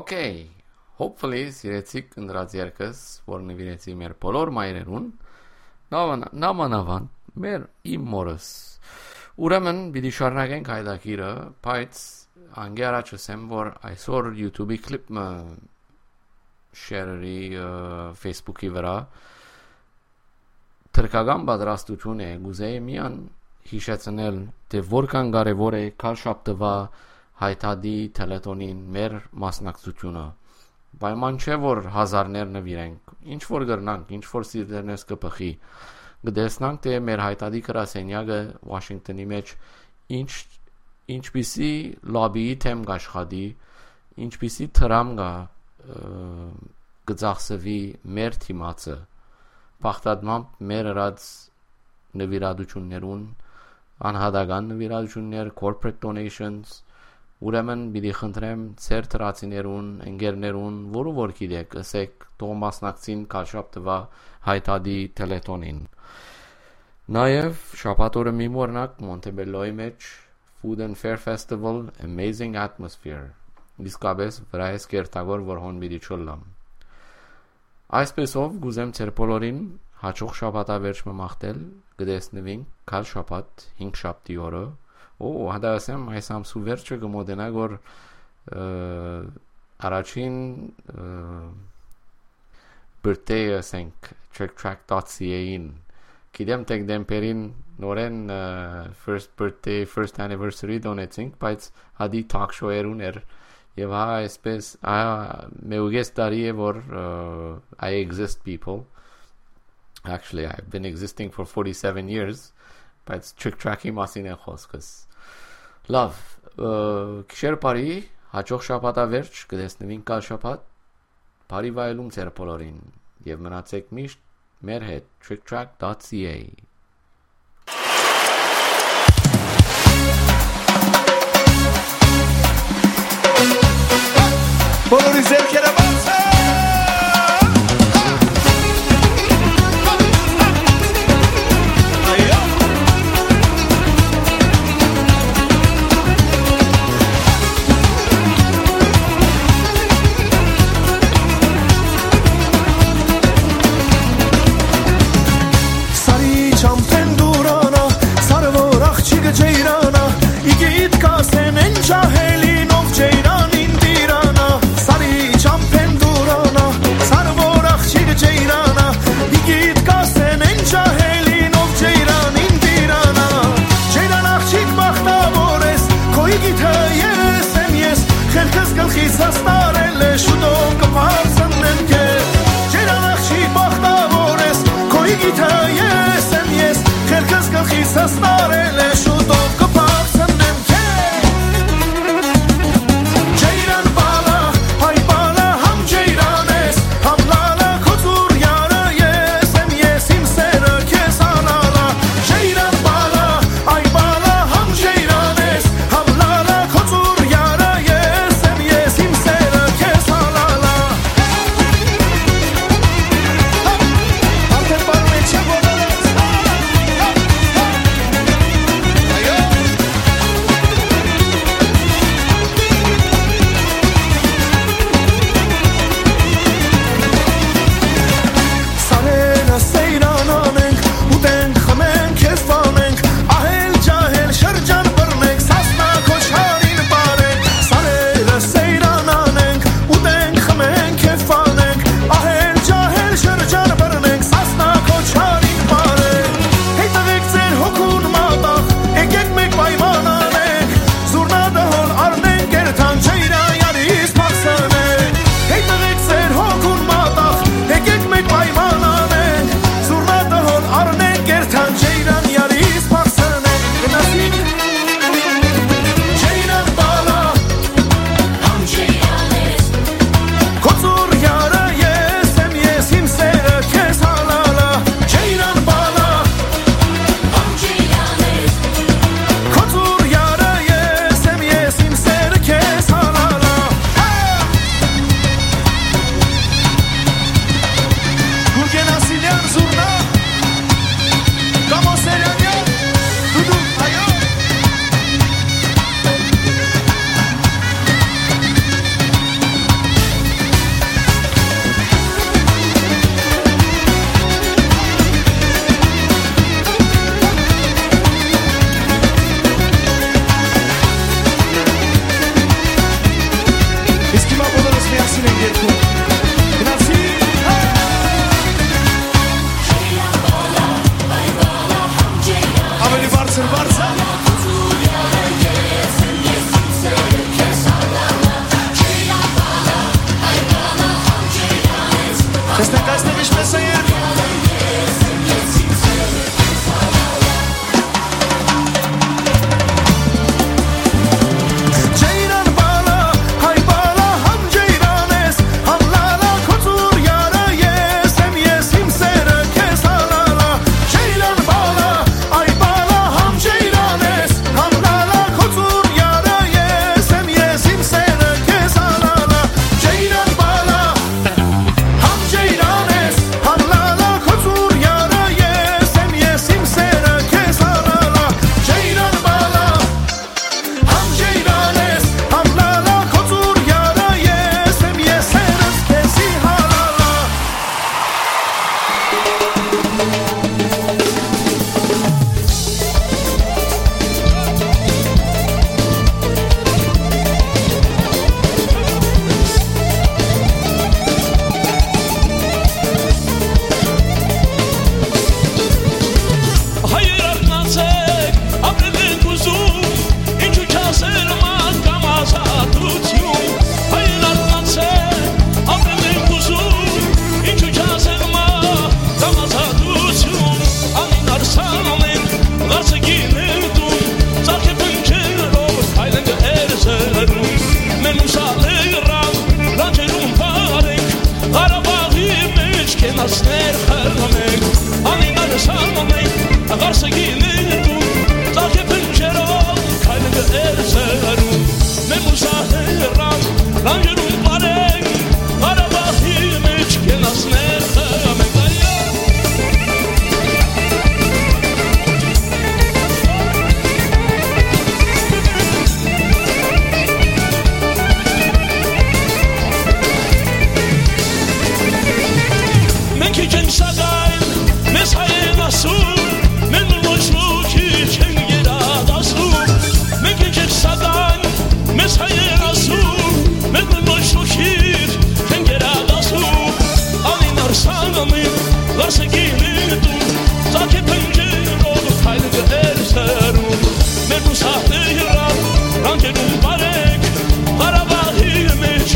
S2: Okay, hopefully սիրեցիք ընդրած երկս, որ նվիրեցի մեր բոլոր մայրերուն, նամանավան մեր իմ մորս։ Ուրեմն պիտի շարունակենք հայդակիրը, բայց անգե առաջ ասեմ, որ այսօր YouTube-ի կլիպը շերերի Facebook-ի վրա թրկական պատրաստություն է, գուզեի միան հիշեցնել, թե որքան կարևոր է կալ շաբթվա հայտադի տելետոնին մեր մասնակցությունը։ Պայման չէ, որ հազարներ նվիրենք, ինչ որ գրնանք, ինչ որ սիրտերնես կպխի, գտեսնանք, թե մեր հայտադի գրասենյակը Վաշինգտոնի մեջ ինչ ինչպիսի լոբիի թեմ գաշխատի, ինչպիսի թրամ գա գծախսվի մեր թիմացը, պախտադմամբ մեր հրած նվիրադություններուն, անհատական նվիրադություններ, corporate donations, ուրեմն պիտի խնդրեմ ծեր տրացիներուն, ընկերներուն, որը որ գիտեք, ասեք թող մասնակցին կաշաբթվա հայտադի տելետոնին։ Նաև շաբաթօրը մի մոռնաք Մոնտեբելլոյի մեջ Food and Fair Festival, amazing atmosphere։ Իսկապես վրա ես կերտագոր, որ հոն պիտի չլամ։ Այսպեսով գուզեմ ծեր բոլորին հաջող շաբաթավերջ մաղթել, կտեսնվենք կալ շաբաթ հինգ շաբթի օրը։ Օ, հադասեմ այս ամսու վերջը կմոտենա, որ առաջին birthday ասենք tricktrack.ca-ին գիտեմ տեք դեմպերին նորեն first birthday, first anniversary դոնեցինք, բայց հադի talk show-երուն էր եւ հա այսպես մեուգես տարի է, որ I exist people. Actually, I've been existing for forty-seven years, բայց trick-tracking մասին է խոսքս։ Լավ, քիշեր բարի, հաջող շաբաթավերջ կտեսնվենք կալ շաբաթ, բարի վայելում ձեր բոլորին եւ մնացեք միշտ մեր հետ tricktrack.ca։
S4: Բոլորի ձեռքերը բաց է։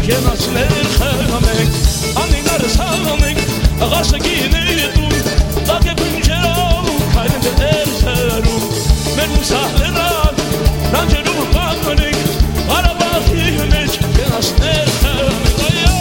S8: կենացներ խեղամենք անինար սաղամենք աղաշագիներում լագե բնջերով կայրեն դեր սերում մեր մուսահլերան նանջերում բանանենք Արաբաղի մեջ կենացներ խեղամենք այա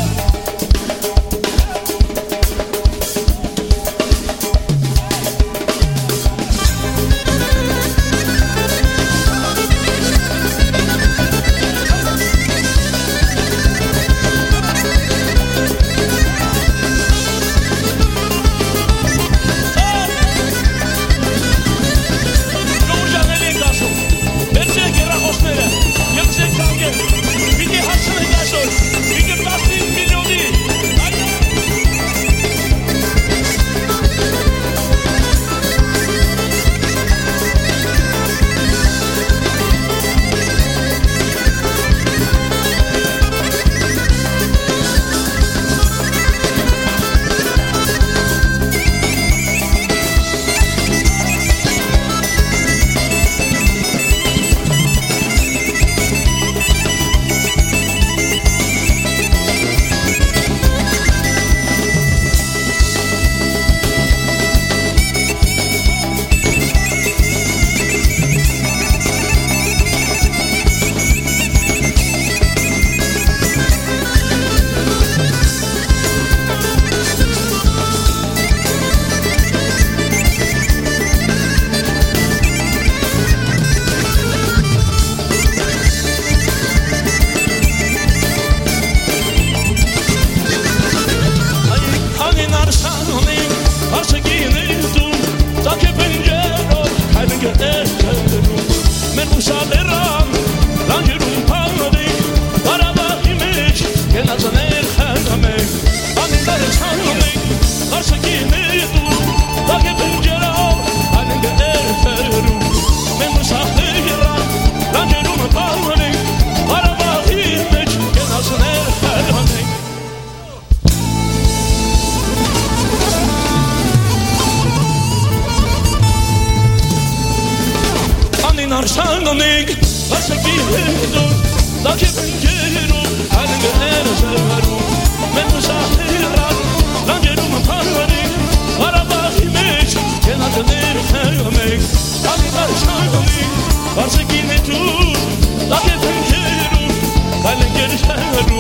S8: Arşanlık Aşıkı hüdüm Lakibin gelirim Halinde erzeverim Men müsahirat Langerim parvarik Arabahimiç Kenadın erkemek Halin arşanlık Aşıkı hüdüm Lakibin gelirim Halinde erzeverim